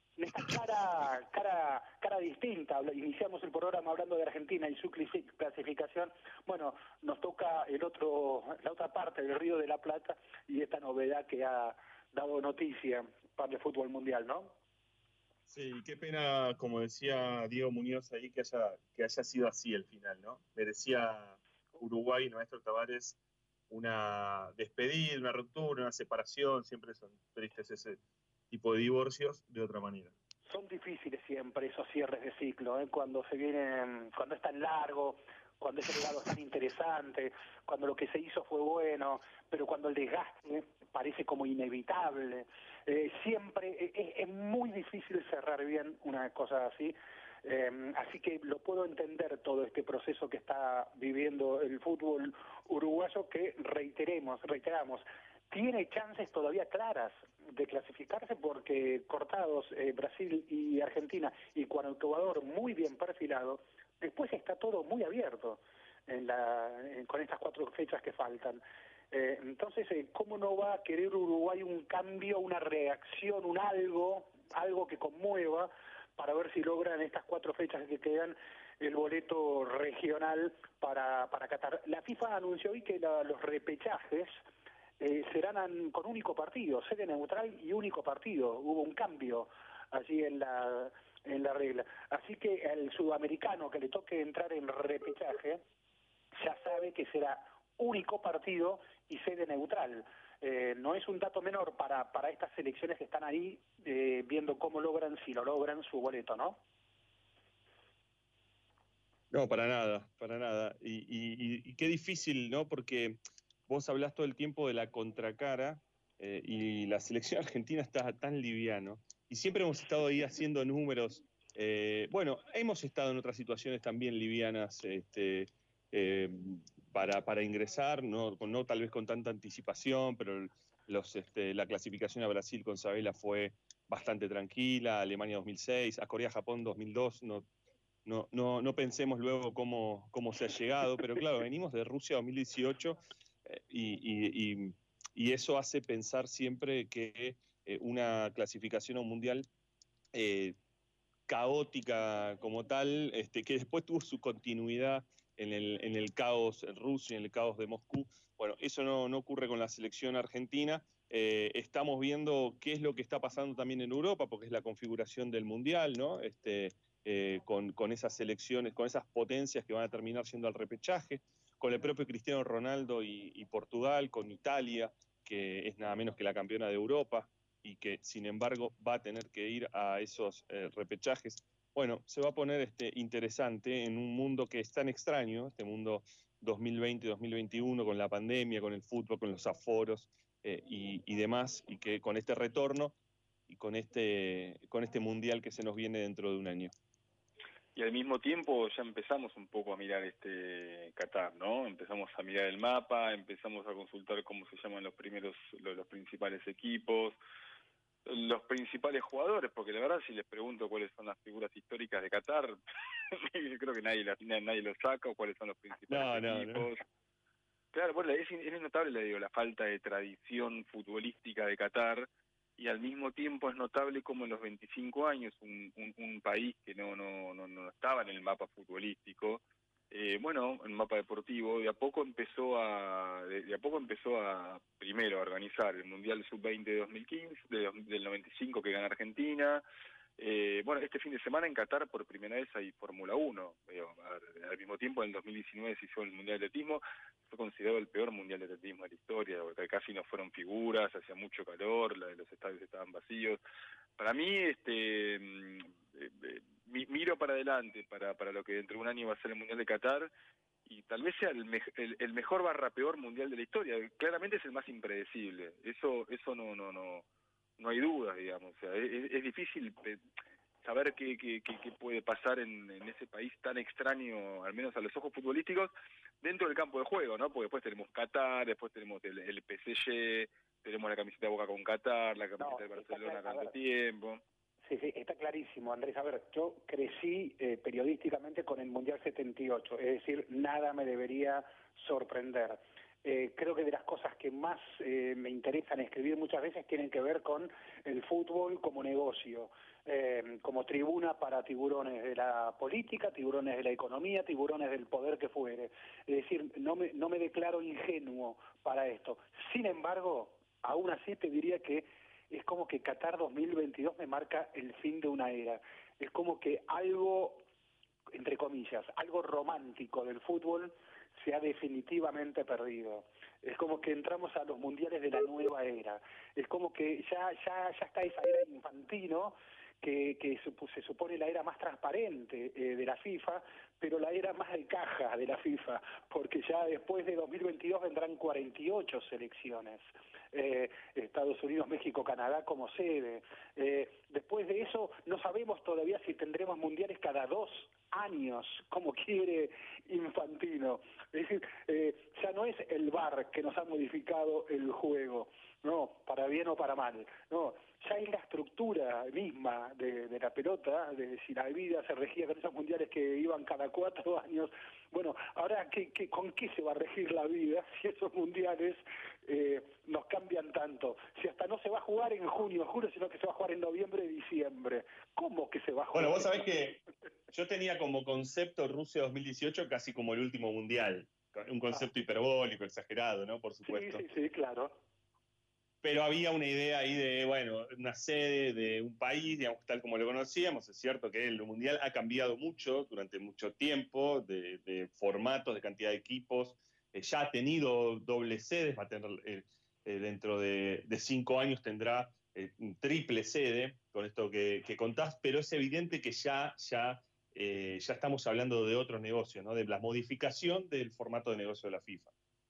cara distinta. Iniciamos el programa hablando de Argentina y su clasificación. Bueno, nos toca la otra parte del Río de la Plata y esta novedad que ha dado noticia para el fútbol mundial, ¿no? Sí, qué pena, como decía Diego Muñoz ahí, que haya sido así el final, ¿no? Merecía Uruguay, el maestro Tavares, una despedida, una ruptura, una separación, siempre son tristes ese tipo de divorcios, de otra manera. Son difíciles siempre esos cierres de ciclo, cuando cuando es tan largo, cuando ese legado es tan interesante, cuando lo que se hizo fue bueno, pero cuando el desgaste parece como inevitable. Siempre es muy difícil cerrar bien una cosa así. Así que lo puedo entender todo este proceso que está viviendo el fútbol uruguayo, que reiteramos, tiene chances todavía claras de clasificarse, porque cortados Brasil y Argentina, y con Ecuador muy bien perfilado, después está todo muy abierto con estas 4 fechas que faltan. Entonces, ¿cómo no va a querer Uruguay un cambio, una reacción, algo que conmueva, para ver si logran estas 4 fechas que quedan el boleto regional para Qatar? La FIFA anunció hoy que los repechajes serán con único partido, sede neutral y único partido. Hubo un cambio allí en la regla. Así que al sudamericano que le toque entrar en repechaje ya sabe que será único partido y sede neutral. No es un dato menor para estas selecciones que están ahí viendo si lo logran, su boleto, ¿no? No, para nada. Y qué difícil, ¿no? Porque vos hablás todo el tiempo de la contracara y la selección argentina está tan liviano. Y siempre hemos estado ahí haciendo números. Bueno, hemos estado en otras situaciones también livianas para ingresar, no tal vez con tanta anticipación, pero la clasificación a Brasil con Sabela fue bastante tranquila, Alemania 2006, a Corea-Japón 2002, no pensemos luego cómo se ha llegado, pero claro, venimos de Rusia 2018 y eso hace pensar siempre que una clasificación a un mundial caótica como tal, que después tuvo su continuidad en el caos en Rusia, en el caos de Moscú. Bueno, eso no ocurre con la selección argentina. Estamos viendo qué es lo que está pasando también en Europa, porque es la configuración del mundial, ¿no? Con esas selecciones, con esas potencias que van a terminar siendo al repechaje, con el propio Cristiano Ronaldo y Portugal, con Italia, que es nada menos que la campeona de Europa y que sin embargo va a tener que ir a esos repechajes. Bueno, se va a poner interesante en un mundo que es tan extraño, este mundo 2020-2021, con la pandemia, con el fútbol, con los aforos y demás, y que con este retorno y con este mundial que se nos viene dentro de un año. Y al mismo tiempo ya empezamos un poco a mirar Qatar, ¿no? Empezamos a mirar el mapa, empezamos a consultar cómo se llaman los principales equipos, los principales jugadores, porque la verdad si les pregunto cuáles son las figuras históricas de Qatar, creo que nadie lo saca, o cuáles son los principales equipos. No. Claro, bueno, es notable, la falta de tradición futbolística de Qatar, y al mismo tiempo es notable como en los 25 años un país que no estaba en el mapa futbolístico, en el mapa deportivo, de a poco empezó a primero a organizar el Mundial Sub-20 de 2015, del 95 que gana Argentina. Este fin de semana en Qatar por primera vez hay Fórmula 1. Al mismo tiempo en el 2019 se hizo el Mundial de Atletismo, fue considerado el peor Mundial de Atletismo de la historia, porque casi no fueron figuras, hacía mucho calor, los estadios estaban vacíos. Para mí, miro para adelante, para lo que dentro de un año va a ser el Mundial de Qatar, y tal vez sea el mejor / peor Mundial de la historia. Claramente es el más impredecible, eso no hay dudas, digamos. O sea, es difícil saber qué puede pasar en ese país tan extraño, al menos a los ojos futbolísticos, dentro del campo de juego, ¿no? Porque después tenemos Qatar, después tenemos el PSG, tenemos la camiseta de Boca con Qatar, la camiseta de Barcelona tanto tiempo. Sí, sí, está clarísimo, Andrés. A ver, yo crecí periodísticamente con el Mundial 78, es decir, nada me debería sorprender. Creo que de las cosas que más me interesan escribir muchas veces tienen que ver con el fútbol como negocio, como tribuna para tiburones de la política, tiburones de la economía, tiburones del poder que fuere. Es decir, no me declaro ingenuo para esto. Sin embargo, aún así te diría que es como que Qatar 2022 me marca el fin de una era. Es como que algo, entre comillas, algo romántico del fútbol se ha definitivamente perdido. Es como que entramos a los mundiales de la nueva era. Es como que ya está esa era Infantino, que se supone la era más transparente de la FIFA, pero la era más de caja de la FIFA, porque ya después de 2022 vendrán 48 selecciones. Estados Unidos, México, Canadá como sede. Después de eso no sabemos todavía si tendremos mundiales cada 2 años, como quiere Infantino. Es decir, ya no es el VAR que nos ha modificado el juego, no, para bien o para mal, no, ya es la estructura misma de la pelota, de si la vida se regía con esos mundiales que iban cada 4 años. Bueno, ahora, ¿con qué se va a regir la vida si esos mundiales nos cambian tanto? Si hasta no se va a jugar en junio, julio, sino que se va a jugar en noviembre, diciembre. ¿Cómo que se va a jugar? Bueno, vos sabés que yo tenía como concepto Rusia 2018 casi como el último mundial. Un concepto hiperbólico, exagerado, ¿no? Por supuesto. Sí, claro. Pero había una idea ahí de, bueno, una sede de un país, digamos, tal como lo conocíamos. Es cierto que el mundial ha cambiado mucho durante mucho tiempo, de formatos, de cantidad de equipos. Ya ha tenido dobles sedes, va a tener, dentro de 5 años tendrá un triple sede, con esto que contás, pero es evidente que ya estamos hablando de otro negocio, ¿no? De la modificación del formato de negocio de la FIFA.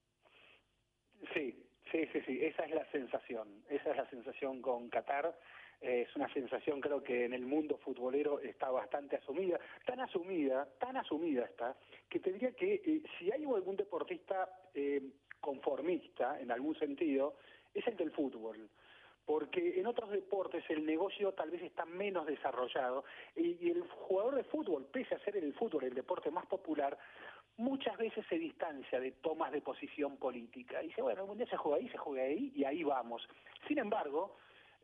Sí, esa es la sensación con Qatar. Es una sensación, creo que en el mundo futbolero está bastante asumida, tan asumida está, que te diría que si hay algún deportista conformista, en algún sentido, es el del fútbol. Porque en otros deportes el negocio tal vez está menos desarrollado y el jugador de fútbol, pese a ser el fútbol el deporte más popular, muchas veces se distancia de tomas de posición política. Y dice, bueno, el mundial se juega ahí y ahí vamos. Sin embargo,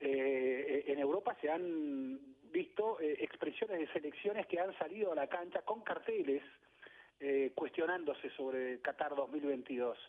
en Europa se han visto expresiones de selecciones que han salido a la cancha con carteles cuestionándose sobre Qatar 2022.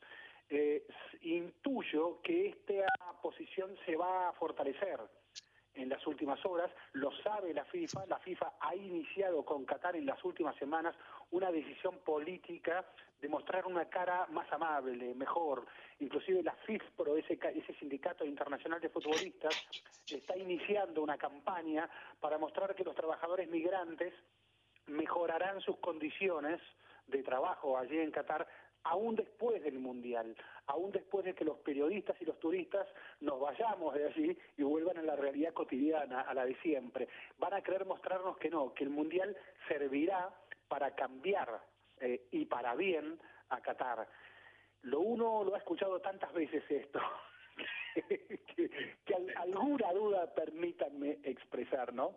Intuyo que esta posición se va a fortalecer en las últimas horas, lo sabe la FIFA ha iniciado con Qatar en las últimas semanas una decisión política de mostrar una cara más amable, mejor. Inclusive la FIFPro, ese sindicato internacional de futbolistas, está iniciando una campaña para mostrar que los trabajadores migrantes mejorarán sus condiciones de trabajo allí en Qatar aún después del Mundial, aún después de que los periodistas y los turistas nos vayamos de allí y vuelvan a la realidad cotidiana, a la de siempre. Van a querer mostrarnos que no, que el Mundial servirá para cambiar y para bien a Qatar. Uno lo ha escuchado tantas veces esto, que alguna duda permítanme expresar, ¿no?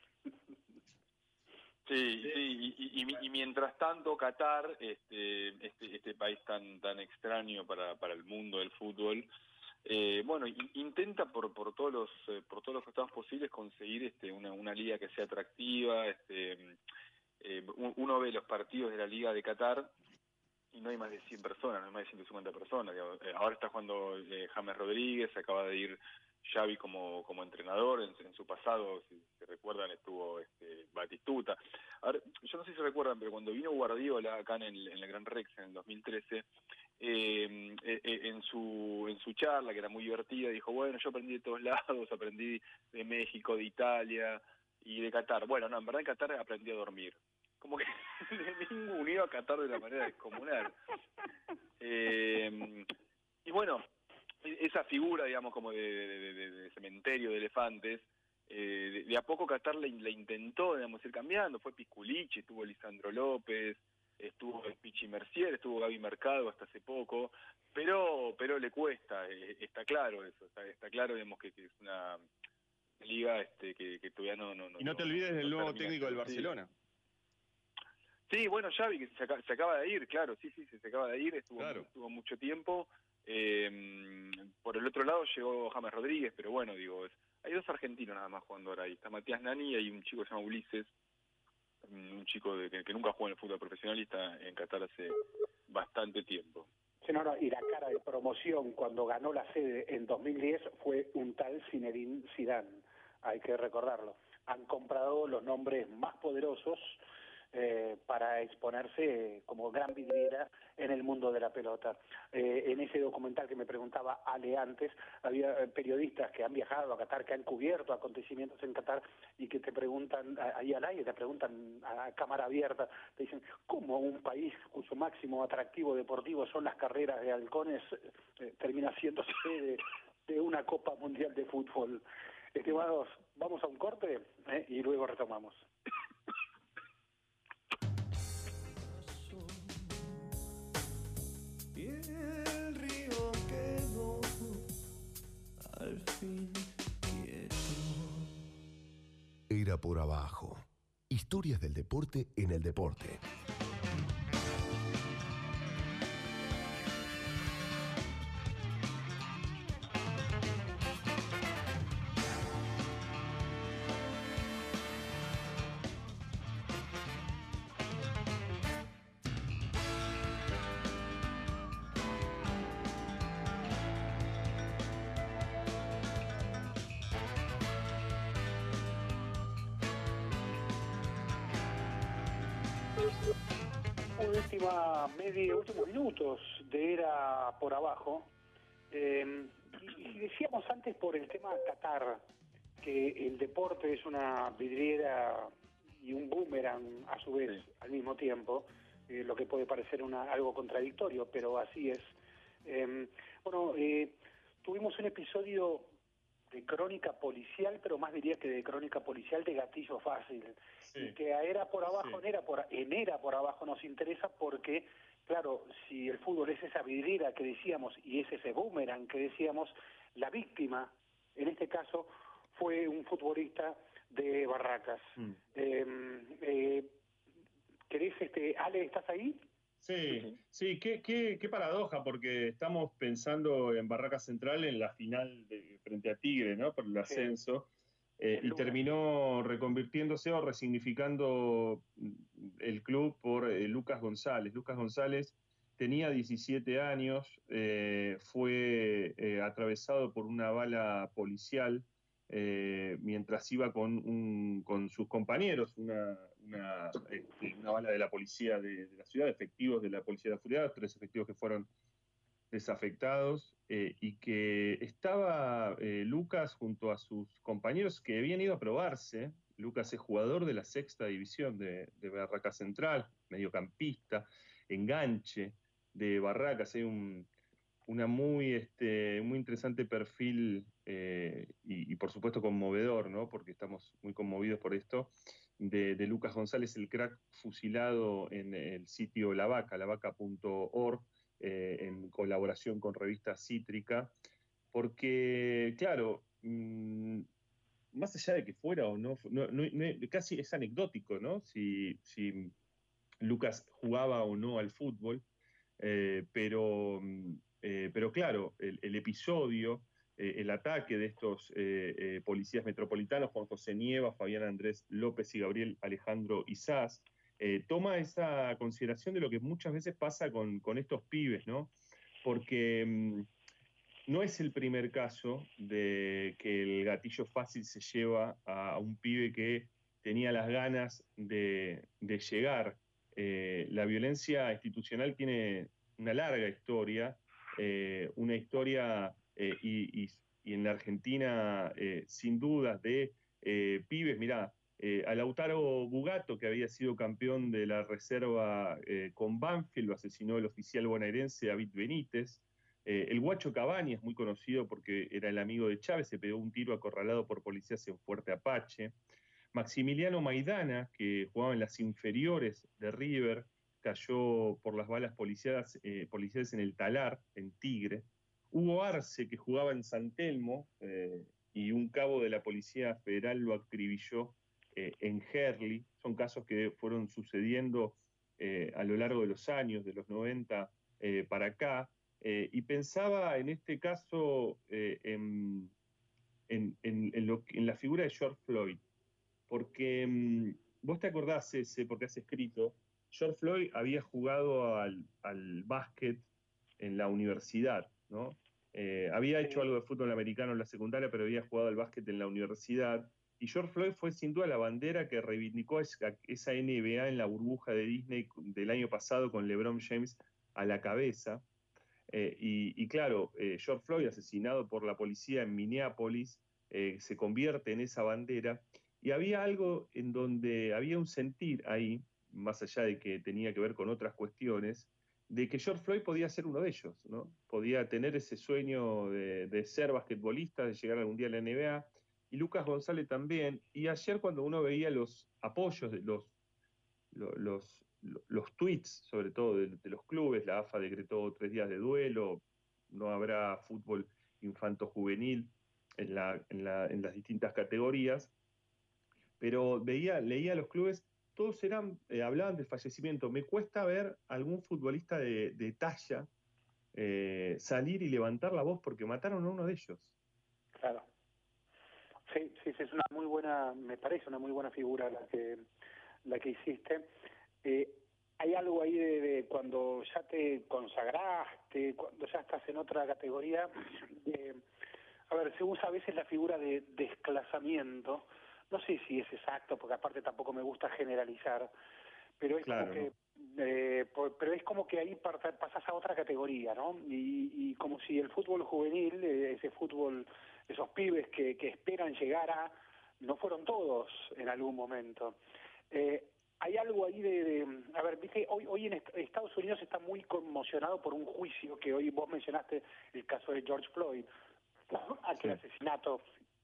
Sí, y mientras tanto Qatar, este país tan extraño para el mundo del fútbol, bueno, intenta por todos los costados posibles conseguir una liga que sea atractiva. Uno ve los partidos de la liga de Qatar y no hay más de 100 personas, no hay más de 150 personas. Ahora está jugando James Rodríguez, acaba de ir Xavi como entrenador, en su pasado, si recuerdan, estuvo Batistuta. Ahora, yo no sé si recuerdan, pero cuando vino Guardiola acá en el Gran Rex en el 2013, en su charla, que era muy divertida, dijo, bueno, yo aprendí de todos lados, aprendí de México, de Italia y de Qatar. Bueno, no, en verdad en Qatar aprendí a dormir. Como que le ninguneó a Qatar de una manera descomunal. Y bueno, esa figura, digamos, como de cementerio de elefantes, de a poco Qatar le intentó, digamos, ir cambiando. Fue Pisculichi, estuvo Lisandro López, estuvo el Pichi Mercier, estuvo Gaby Mercado hasta hace poco, pero le cuesta, está claro eso, está claro, digamos, que es liga que todavía no. Y no te olvides del nuevo termina. técnico del Barcelona. Sí, bueno, Xavi, que se acaba de ir, claro, sí, se acaba de ir, estuvo mucho tiempo. Por el otro lado llegó James Rodríguez, pero bueno, hay 2 argentinos nada más jugando ahora ahí. Está Matías Nani y hay un chico que se llama Ulises, un chico que nunca jugó en el fútbol profesional y está en Qatar hace bastante tiempo. Sí, no, y la cara de promoción cuando ganó la sede en 2010 fue un tal Zinedine Zidane, hay que recordarlo. Han comprado los nombres más poderosos para exponerse como gran vidriera en el mundo de la pelota. En ese documental que me preguntaba Ale antes, había periodistas que han viajado a Qatar, que han cubierto acontecimientos en Qatar y que te preguntan, ahí al aire, te preguntan a cámara abierta, te dicen, ¿cómo un país cuyo máximo atractivo deportivo son las carreras de halcones termina siendo sede de una Copa Mundial de Fútbol? Estimados, vamos a un corte y luego retomamos. Y el río quedó al fin quieto. Era por abajo. Historias del deporte en el deporte. Últimos minutos de Era por Abajo, y decíamos antes por el tema Qatar, que el deporte es una vidriera y un boomerang a su vez al mismo tiempo, lo que puede parecer algo contradictorio, pero así es. Tuvimos un episodio de crónica policial, pero más diría que de crónica policial de gatillo fácil, y que a Era por Abajo, en Era por Abajo nos interesa porque, claro, si el fútbol es esa vidriera que decíamos y es ese boomerang que decíamos, la víctima, en este caso, fue un futbolista de Barracas. ¿Querés, Ale, estás ahí? Sí, qué paradoja, porque estamos pensando en Barracas Central en la final frente a Tigre, ¿no? Por el ascenso, y terminó reconvirtiéndose o resignificando el club por Lucas González. Lucas González tenía 17 años, fue atravesado por una bala policial mientras iba con sus compañeros, una bala de la policía de la ciudad, efectivos de la policía de la ciudad, 3 efectivos que fueron desafectados, y que estaba Lucas junto a sus compañeros que habían ido a probarse. Lucas es jugador de la 6ª división de Barracas Central, mediocampista, enganche de Barracas. Hay una muy interesante perfil y por supuesto conmovedor, ¿no? Porque estamos muy conmovidos por esto, de Lucas González, el crack fusilado en el sitio lavaca.org, en colaboración con Revista Cítrica, porque, claro, más allá de que fuera o no, casi es anecdótico, ¿no? Si Lucas jugaba o no al fútbol, pero claro, el episodio, el ataque de estos policías metropolitanos, Juan José Nieva, Fabián Andrés López y Gabriel Alejandro Izás, toma esa consideración de lo que muchas veces pasa con estos pibes, ¿no? Porque no es el primer caso de que el gatillo fácil se lleva a un pibe que tenía las ganas de llegar. La violencia institucional tiene una larga historia, una historia y en la Argentina sin dudas de pibes. Mirá, a Lautaro Bugato, que había sido campeón de la reserva con Banfield, lo asesinó el oficial bonaerense David Benítez. El Guacho Cabañas, muy conocido porque era el amigo de Chávez, se pegó un tiro acorralado por policías en Fuerte Apache. Maximiliano Maidana, que jugaba en las inferiores de River, cayó por las balas policiales en el Talar, en Tigre. Hugo Arce, que jugaba en San Telmo, y un cabo de la Policía Federal lo acribilló en Herli. Son casos que fueron sucediendo a lo largo de los años, de los 90 para acá, y pensaba en este caso en la figura de George Floyd, porque vos te acordás porque has escrito, George Floyd había jugado al básquet en la universidad, ¿no? Había hecho algo de fútbol americano en la secundaria, pero había jugado al básquet en la universidad. Y George Floyd fue sin duda la bandera que reivindicó esa NBA en la burbuja de Disney del año pasado con LeBron James a la cabeza. Y claro, George Floyd, asesinado por la policía en Minneapolis, se convierte en esa bandera. Y había algo en donde había un sentir ahí, más allá de que tenía que ver con otras cuestiones, de que George Floyd podía ser uno de ellos, ¿no? Podía tener ese sueño de ser basquetbolista, de llegar algún día a la NBA, y Lucas González también. Y ayer cuando uno veía los apoyos de los tweets, sobre todo de los clubes, la AFA decretó 3 días de duelo, no habrá fútbol infanto-juvenil en las distintas categorías, pero leía a los clubes, todos hablaban del fallecimiento. Me cuesta ver algún futbolista de talla salir y levantar la voz porque mataron a uno de ellos. Claro. Sí, es una muy buena, me parece una muy buena figura la que hiciste. Hay algo ahí de cuando ya te consagraste, cuando ya estás en otra categoría. A ver, se usa a veces la figura de desclasamiento. No sé si es exacto, porque aparte tampoco me gusta generalizar, pero es claro, como que pero es como que ahí pasas a otra categoría, ¿no? Y como si el fútbol juvenil, ese fútbol, esos pibes que esperan llegar no fueron todos en algún momento. Hay algo ahí a ver, viste, hoy en Estados Unidos está muy conmocionado por un juicio que hoy vos mencionaste, el caso de George Floyd, aquel asesinato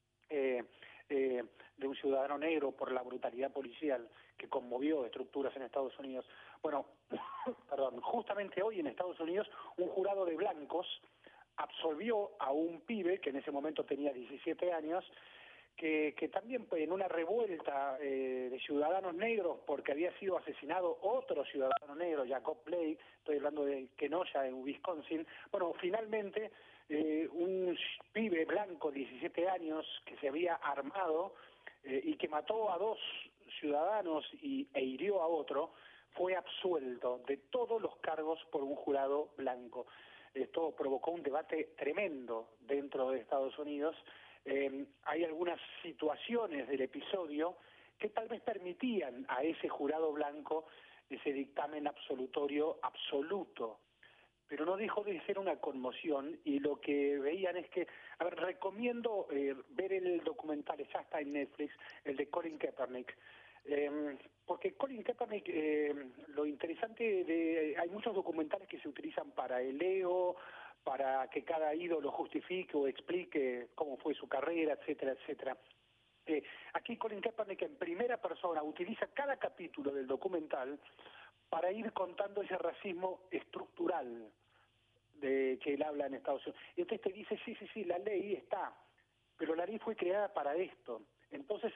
de un ciudadano negro por la brutalidad policial que conmovió estructuras en Estados Unidos. Bueno, perdón, justamente hoy en Estados Unidos un jurado de blancos absolvió a un pibe que en ese momento tenía 17 años, que también en una revuelta de ciudadanos negros, porque había sido asesinado otro ciudadano negro, Jacob Blake, estoy hablando de Kenosha, en Wisconsin. Bueno, finalmente un pibe blanco, 17 años, que se había armado y que mató a 2 ciudadanos e hirió a otro, fue absuelto de todos los cargos por un jurado blanco. Esto provocó un debate tremendo dentro de Estados Unidos. Hay algunas situaciones del episodio que tal vez permitían a ese jurado blanco ese dictamen absolutorio absoluto, pero no dejó de ser una conmoción, y lo que veían es que, a ver, recomiendo ver el documental, ya está en Netflix, el de Colin Kaepernick, porque Colin Kaepernick, lo interesante hay muchos documentales que se utilizan para el ego, para que cada ídolo justifique o explique cómo fue su carrera, etcétera, etcétera. Aquí Colin Kaepernick en primera persona utiliza cada capítulo del documental para ir contando ese racismo estructural de que él habla en Estados Unidos. Y entonces te dice, sí, la ley está, pero la ley fue creada para esto. Entonces,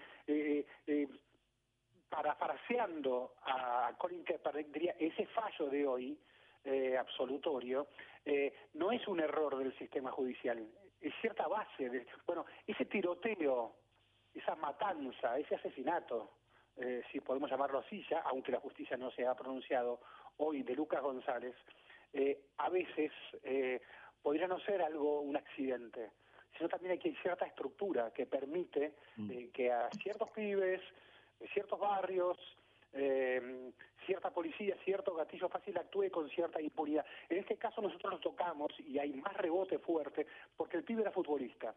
parafraseando a Colin Kaepernick, diría, ese fallo de hoy, absolutorio, no es un error del sistema judicial, es cierta base. Bueno, ese tiroteo, esa matanza, ese asesinato, si podemos llamarlo así ya, aunque la justicia no se ha pronunciado hoy, de Lucas González, a veces podría no ser un accidente, sino también hay cierta estructura que permite que a ciertos pibes, ciertos barrios, cierta policía, cierto gatillo fácil actúe con cierta impunidad. En este caso nosotros lo tocamos y hay más rebote fuerte porque el pibe era futbolista.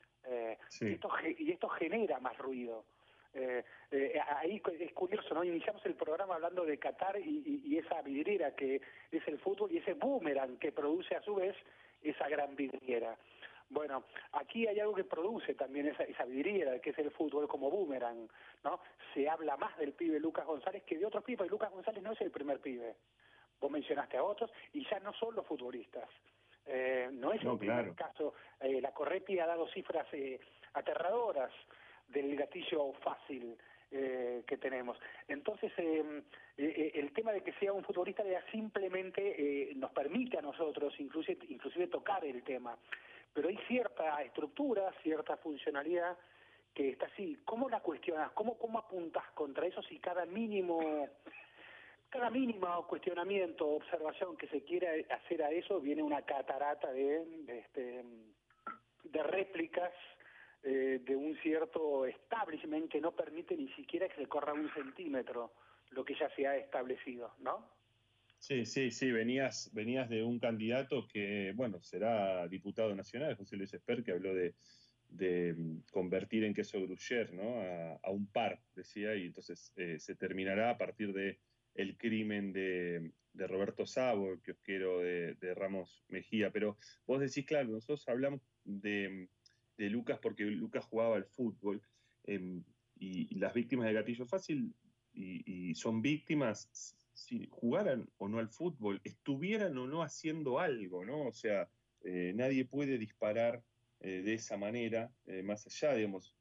Y esto genera más ruido. Ahí es curioso, ¿no? Iniciamos el programa hablando de Qatar y esa vidriera que es el fútbol y ese boomerang que produce a su vez esa gran vidriera. Bueno, aquí hay algo que produce también esa vidriera, que es el fútbol como boomerang, ¿no? Se habla más del pibe Lucas González que de otros pibes. Lucas González no es el primer pibe. Vos mencionaste a otros y ya no son los futbolistas. No es el primer caso. La Correpi ha dado cifras aterradoras del gatillo fácil que tenemos. Entonces, el tema de que sea un futbolista ya simplemente nos permite a nosotros inclusive tocar el tema. Pero hay cierta estructura, cierta funcionalidad que está así. ¿Cómo la cuestionas? ¿Cómo apuntas contra eso si cada mínimo cuestionamiento, observación que se quiera hacer a eso, viene una catarata de réplicas de un cierto establishment que no permite ni siquiera que se corra 1 centímetro lo que ya se ha establecido, ¿no? Sí, venías de un candidato que, bueno, será diputado nacional, José Luis Esper, que habló de convertir en queso gruyère, ¿no? A un par, decía, y entonces se terminará a partir de el crimen de Roberto Sabo, el kiosquero de Ramos Mejía. Pero vos decís, claro, nosotros hablamos de Lucas porque Lucas jugaba al fútbol, y las víctimas de gatillo fácil y son víctimas si jugaran o no al fútbol, estuvieran o no haciendo algo, ¿no? O sea, nadie puede disparar de esa manera, más allá, digamos,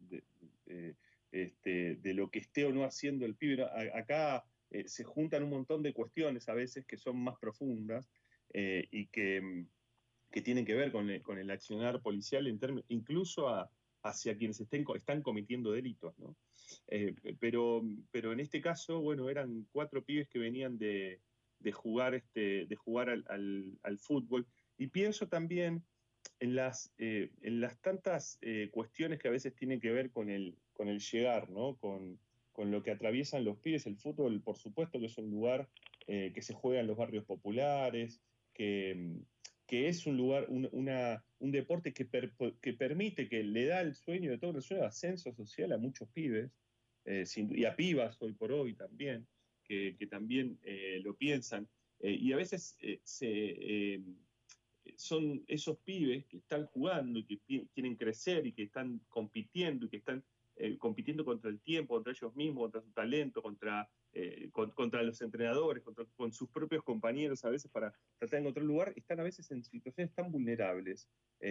de lo que esté o no haciendo el pibe. Acá se juntan un montón de cuestiones a veces que son más profundas y que tienen que ver con el accionar policial, incluso hacia quienes están cometiendo delitos, ¿no? Pero en este caso, bueno, eran 4 pibes que venían de jugar al fútbol. Y pienso también en las tantas cuestiones que a veces tienen que ver con el llegar, ¿no? Con lo que atraviesan los pibes. El fútbol, por supuesto, que es un lugar que se juega en los barrios populares, que es un lugar, un deporte que permite, que le da el sueño de todo, el sueño de ascenso social a muchos pibes, y a pibas hoy por hoy también, que también lo piensan. Y a veces son esos pibes que están jugando y que quieren crecer y que están compitiendo y que están compitiendo contra el tiempo, contra ellos mismos, contra su talento, contra los entrenadores, con sus propios compañeros, a veces para tratar de encontrar un lugar, están a veces en situaciones tan vulnerables.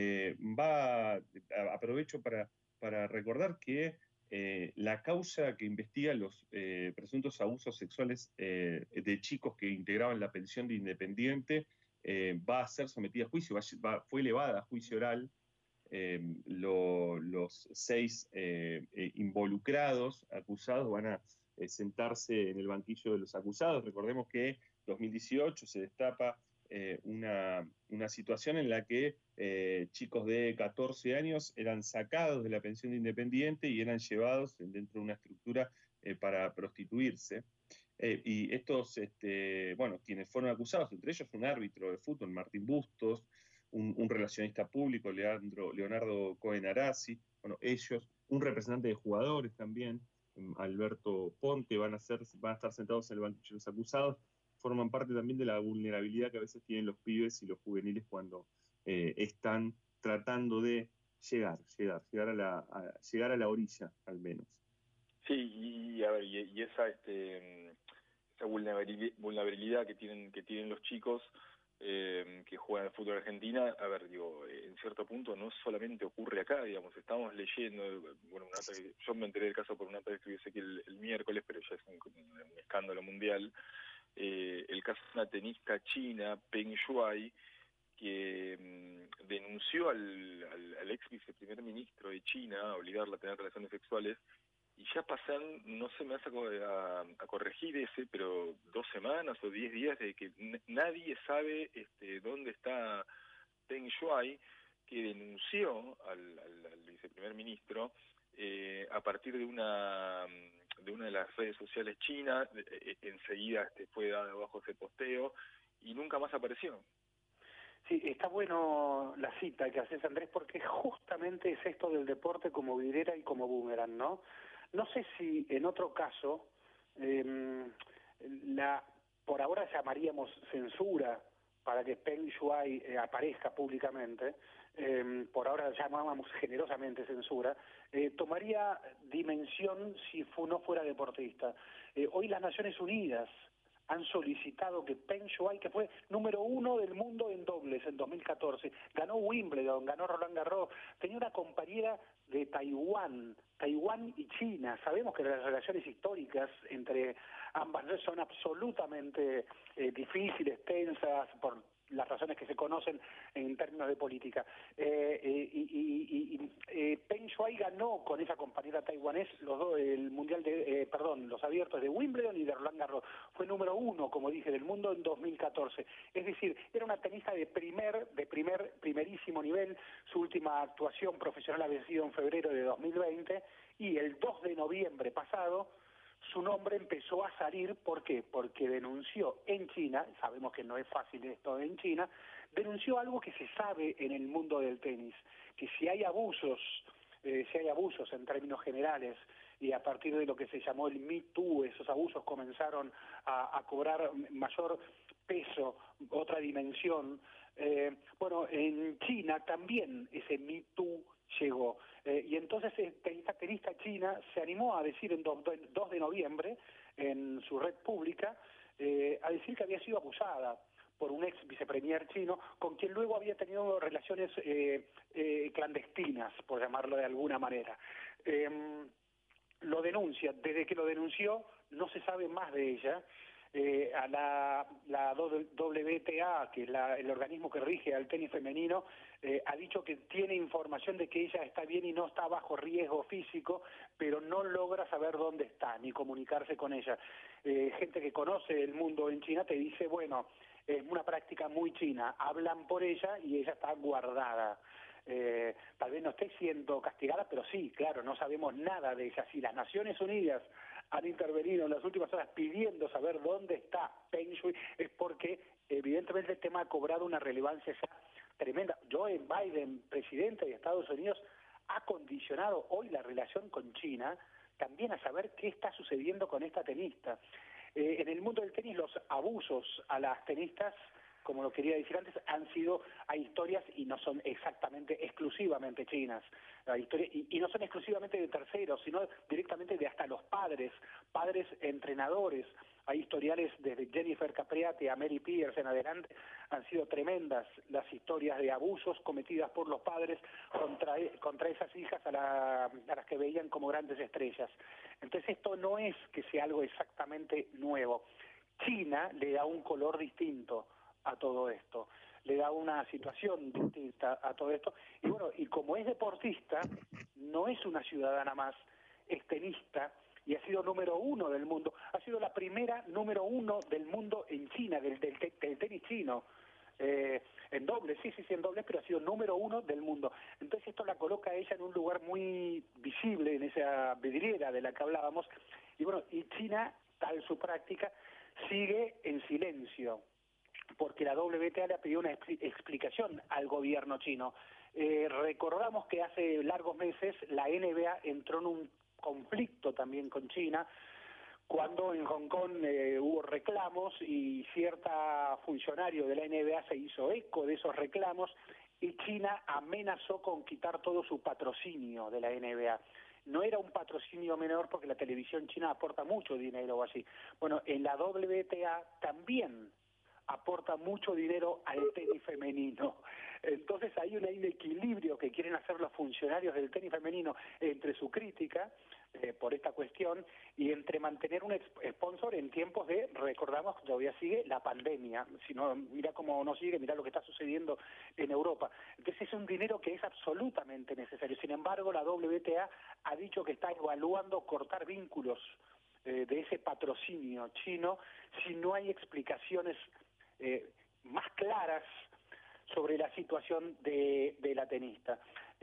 Aprovecho para recordar que la causa que investiga los presuntos abusos sexuales de chicos que integraban la pensión de Independiente va a ser sometida a juicio, fue elevada a juicio oral. Los 6 involucrados, acusados, van a sentarse en el banquillo de los acusados. Recordemos que en 2018 se destapa una situación en la que chicos de 14 años eran sacados de la pensión de Independiente y eran llevados dentro de una estructura para prostituirse. Y estos, quienes fueron acusados, entre ellos un árbitro de fútbol, Martín Bustos, un relacionista público, Leonardo Cohen Arasi, bueno, ellos, un representante de jugadores también, Alberto Ponte, van a estar sentados en el banquillo de los acusados, forman parte también de la vulnerabilidad que a veces tienen los pibes y los juveniles cuando están tratando de llegar a la orilla, al menos. Sí, y esa vulnerabilidad que tienen los chicos que juegan al fútbol argentina, en cierto punto no solamente ocurre acá, digamos, estamos leyendo, bueno, yo me enteré del caso por una nota que escribió Ezequiel el miércoles, pero ya es un escándalo mundial, el caso de una tenista china, Peng Shuai, que denunció al ex viceprimer ministro de China a obligarla a tener relaciones sexuales, y ya pasan, no se me hace a corregir pero 2 semanas o 10 días de que nadie sabe dónde está Peng Shuai, que denunció al viceprimer ministro a partir de una de las redes sociales chinas. Enseguida fue dado abajo ese posteo y nunca más apareció. Sí, está bueno la cita que haces, Andrés, porque justamente es esto del deporte como vidriera y como boomerang, ¿no? No sé si en otro caso, por ahora llamaríamos censura para que Peng Shuai aparezca públicamente, por ahora llamábamos generosamente censura, tomaría dimensión si no fuera deportista. Hoy las Naciones Unidas han solicitado que Peng Shuai, que fue número 1 del mundo en dobles en 2014, ganó Wimbledon, ganó Roland Garros, tenía una compañera de Taiwán y China. Sabemos que las relaciones históricas entre ambas son absolutamente difíciles, tensas, por las razones que se conocen en términos de política. Peng Shuai ganó con esa compañera taiwanés el mundial los abiertos de Wimbledon y de Roland Garros. Fue número 1, como dije, del mundo en 2014. Es decir, era una tenista de primerísimo nivel. Su última actuación profesional había sido en febrero de 2020 y el 2 de noviembre pasado su nombre empezó a salir. ¿Por qué? Porque denunció en China, sabemos que no es fácil esto en China, denunció algo que se sabe en el mundo del tenis, que si hay abusos en términos generales, y a partir de lo que se llamó el Me Too, esos abusos comenzaron a cobrar mayor peso, otra dimensión. En China también ese Me Too llegó. Y entonces esta tenista china se animó a decir en 2 de noviembre en su red pública, a decir que había sido abusada por un ex vicepremier chino, con quien luego había tenido relaciones clandestinas, por llamarlo de alguna manera. Lo denuncia. Desde que lo denunció no se sabe más de ella. A la WTA, que es el organismo que rige al tenis femenino, ha dicho que tiene información de que ella está bien y no está bajo riesgo físico, pero no logra saber dónde está ni comunicarse con ella. Gente que conoce el mundo en China te dice, bueno, es una práctica muy china, hablan por ella y ella está guardada. Tal vez no esté siendo castigada, pero sí, claro, no sabemos nada de ella. Si las Naciones Unidas han intervenido en las últimas horas pidiendo saber dónde está Peng Shuai, es porque evidentemente el tema ha cobrado una relevancia ya tremenda. Joe Biden, presidente de Estados Unidos, ha condicionado hoy la relación con China también a saber qué está sucediendo con esta tenista. En el mundo del tenis los abusos a las tenistas, como lo quería decir antes, hay historias y no son exactamente exclusivamente chinas, y no son exclusivamente de terceros, sino directamente de hasta los padres entrenadores. Hay historiales desde Jennifer Capriati a Mary Pierce en adelante, han sido tremendas las historias de abusos cometidas por los padres contra esas hijas a las que veían como grandes estrellas. Entonces esto no es que sea algo exactamente nuevo. China le da un color distinto a todo esto, le da una situación distinta a todo esto, y bueno, y como es deportista, no es una ciudadana más, es tenista, y ha sido número 1 del mundo, ha sido la primera número 1 del mundo en China, del tenis chino, en dobles, sí, en dobles, pero ha sido número 1 del mundo. Entonces esto la coloca a ella en un lugar muy visible, en esa vidriera de la que hablábamos, y bueno, y China, tal su práctica, sigue en silencio, porque la WTA le ha pedido una explicación al gobierno chino. Recordamos que hace largos meses la NBA entró en un conflicto también con China, cuando en Hong Kong hubo reclamos y cierta funcionario de la NBA se hizo eco de esos reclamos y China amenazó con quitar todo su patrocinio de la NBA. No era un patrocinio menor porque la televisión china aporta mucho dinero o así. Bueno, en la WTA también aporta mucho dinero al tenis femenino. Entonces hay un inequilibrio que quieren hacer los funcionarios del tenis femenino entre su crítica por esta cuestión y entre mantener un sponsor en tiempos de, recordamos, todavía sigue la pandemia. Si no, mira cómo no sigue, mira lo que está sucediendo en Europa. Entonces es un dinero que es absolutamente necesario. Sin embargo, la WTA ha dicho que está evaluando cortar vínculos de ese patrocinio chino si no hay explicaciones más claras sobre la situación de la tenista.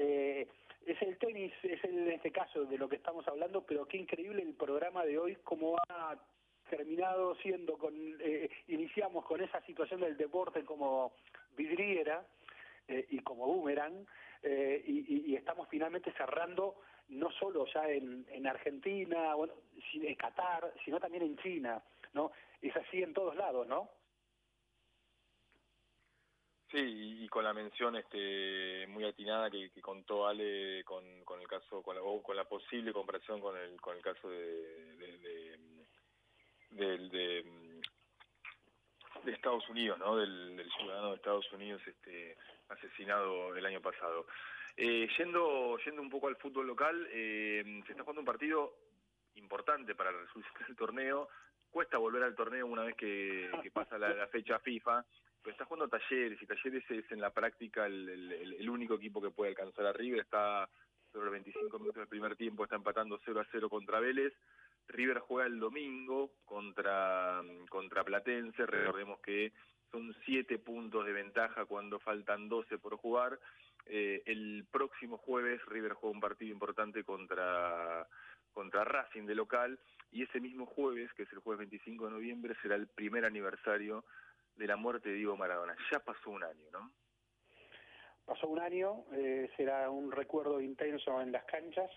Es el tenis, en este caso de lo que estamos hablando, pero qué increíble el programa de hoy, como ha terminado siendo iniciamos con esa situación del deporte como vidriera y como boomerang, y estamos finalmente cerrando no solo ya en Argentina, bueno, en Qatar, sino también en China, ¿no? Es así en todos lados, ¿no? Sí, y con la mención muy atinada que contó Ale con el caso, con la posible comparación con el caso de Estados Unidos, ¿no? Del ciudadano de Estados Unidos asesinado el año pasado. Yendo un poco al fútbol local, se está jugando un partido importante para la resolución del torneo. Cuesta volver al torneo una vez que pasa la fecha FIFA, pero está jugando Talleres, y Talleres es en la práctica el único equipo que puede alcanzar a River. Está sobre los 25 minutos del primer tiempo, está empatando 0-0 contra Vélez. River juega el domingo contra Platense. Recordemos que son 7 puntos de ventaja cuando faltan 12 por jugar. El próximo jueves River juega un partido importante contra Racing de local, y ese mismo jueves, que es el jueves 25 de noviembre, será el primer aniversario de la muerte de Diego Maradona. Ya pasó un año, ¿no? Pasó un año, será un recuerdo intenso en las canchas.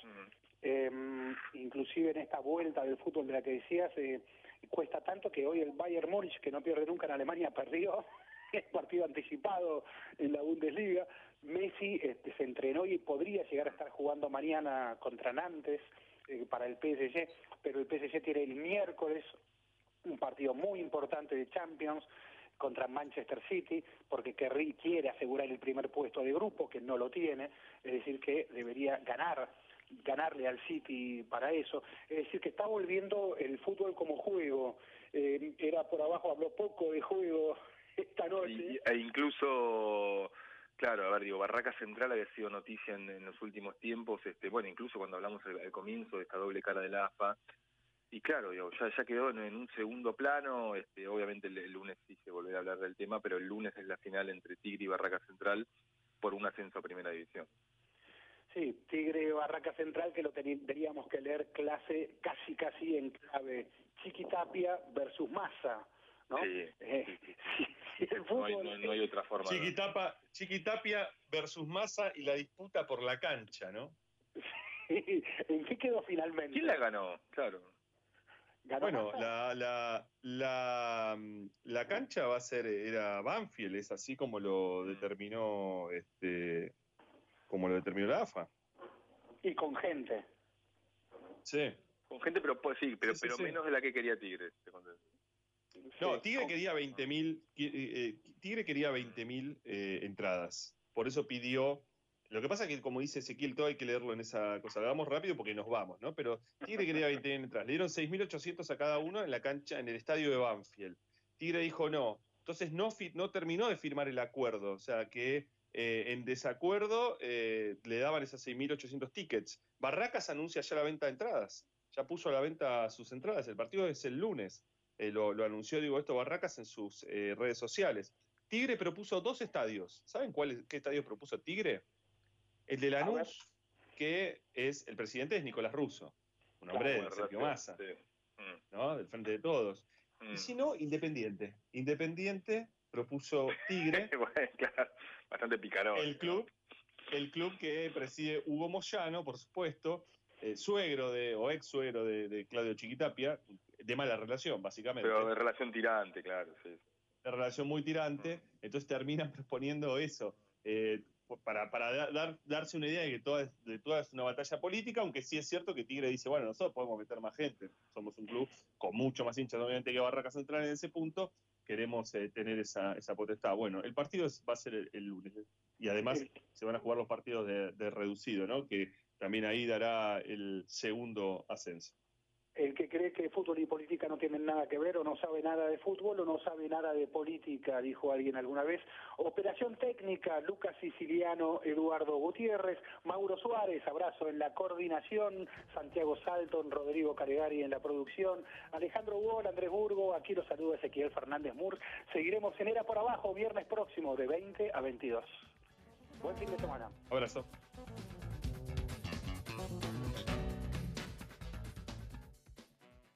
Inclusive en esta vuelta del fútbol de la que decías, cuesta tanto que hoy el Bayern Múnich, que no pierde nunca en Alemania, perdió el partido anticipado en la Bundesliga. Messi se entrenó y podría llegar a estar jugando mañana contra Nantes para el PSG, pero el PSG tiene el miércoles un partido muy importante de Champions contra Manchester City, porque quiere asegurar el primer puesto de grupo, que no lo tiene, es decir, que debería ganarle al City para eso. Es decir, que está volviendo el fútbol como juego. Era por abajo, habló poco de juego esta noche. E incluso, claro, a ver, digo, Barraca Central había sido noticia en los últimos tiempos, bueno, incluso cuando hablamos al comienzo de esta doble cara de la AFA, y claro, digo, ya quedó en un segundo plano. Obviamente el lunes sí se volverá a hablar del tema, pero el lunes es la final entre Tigre y Barraca Central por un ascenso a Primera División. Sí, Tigre Barraca Central, que lo tendríamos que leer casi en clave Chiquitapia versus Massa, ¿no? Sí. Sí, el fútbol, no hay otra forma. Chiquitapia versus Massa y la disputa por la cancha, ¿no? Sí. ¿En qué quedó finalmente? ¿Quién la ganó? Claro. Bueno, la cancha era Banfield, es así como lo determinó la AFA. Y con gente. Sí. Con gente, pero sí. Menos de la que quería Tigre. No, Tigre quería 20.000 entradas. Por eso pidió. Lo que pasa es que, como dice Ezequiel, todo hay que leerlo en esa cosa. Lo hagamos rápido porque nos vamos, ¿no? Pero Tigre quería 20.000 entradas. Le dieron 6.800 a cada uno en la cancha, en el estadio de Banfield. Tigre dijo no. Entonces no terminó de firmar el acuerdo. O sea que en desacuerdo le daban esas 6.800 tickets. Barracas anuncia ya la venta de entradas. Ya puso a la venta sus entradas. El partido es el lunes. Lo anunció, Barracas en sus redes sociales. Tigre propuso 2 estadios. ¿Saben qué estadio propuso Tigre? El de Lanús, que el presidente es Nicolás Russo, un hombre de Sergio Massa, sí. ¿No? Del Frente de Todos. Y si no, Independiente. Independiente propuso Tigre. Bueno, claro, bastante picarón. El club que preside Hugo Moyano, por supuesto, ex suegro de Claudio Chiquitapia, de mala relación, básicamente. Pero de relación tirante, claro, sí. De relación muy tirante, entonces terminan proponiendo eso. Para darse una idea de que toda es una batalla política, aunque sí es cierto que Tigre dice, bueno, nosotros podemos meter más gente, somos un club con mucho más hinchas obviamente que Barraca Central en ese punto, queremos tener esa potestad. Bueno, el partido va a ser el lunes, y además se van a jugar los partidos de reducido, ¿no? Que también ahí dará el segundo ascenso. El que cree que fútbol y política no tienen nada que ver, o no sabe nada de fútbol, o no sabe nada de política, dijo alguien alguna vez. Operación técnica, Lucas Siciliano, Eduardo Gutiérrez, Mauro Suárez, abrazo en la coordinación, Santiago Salton, Rodrigo Calegari en la producción, Alejandro Hugo, Andrés Burgo, aquí los saluda Ezequiel Fernández Mur. Seguiremos en Era por Abajo, viernes próximo, de 20 a 22. Buen fin de semana. Abrazo.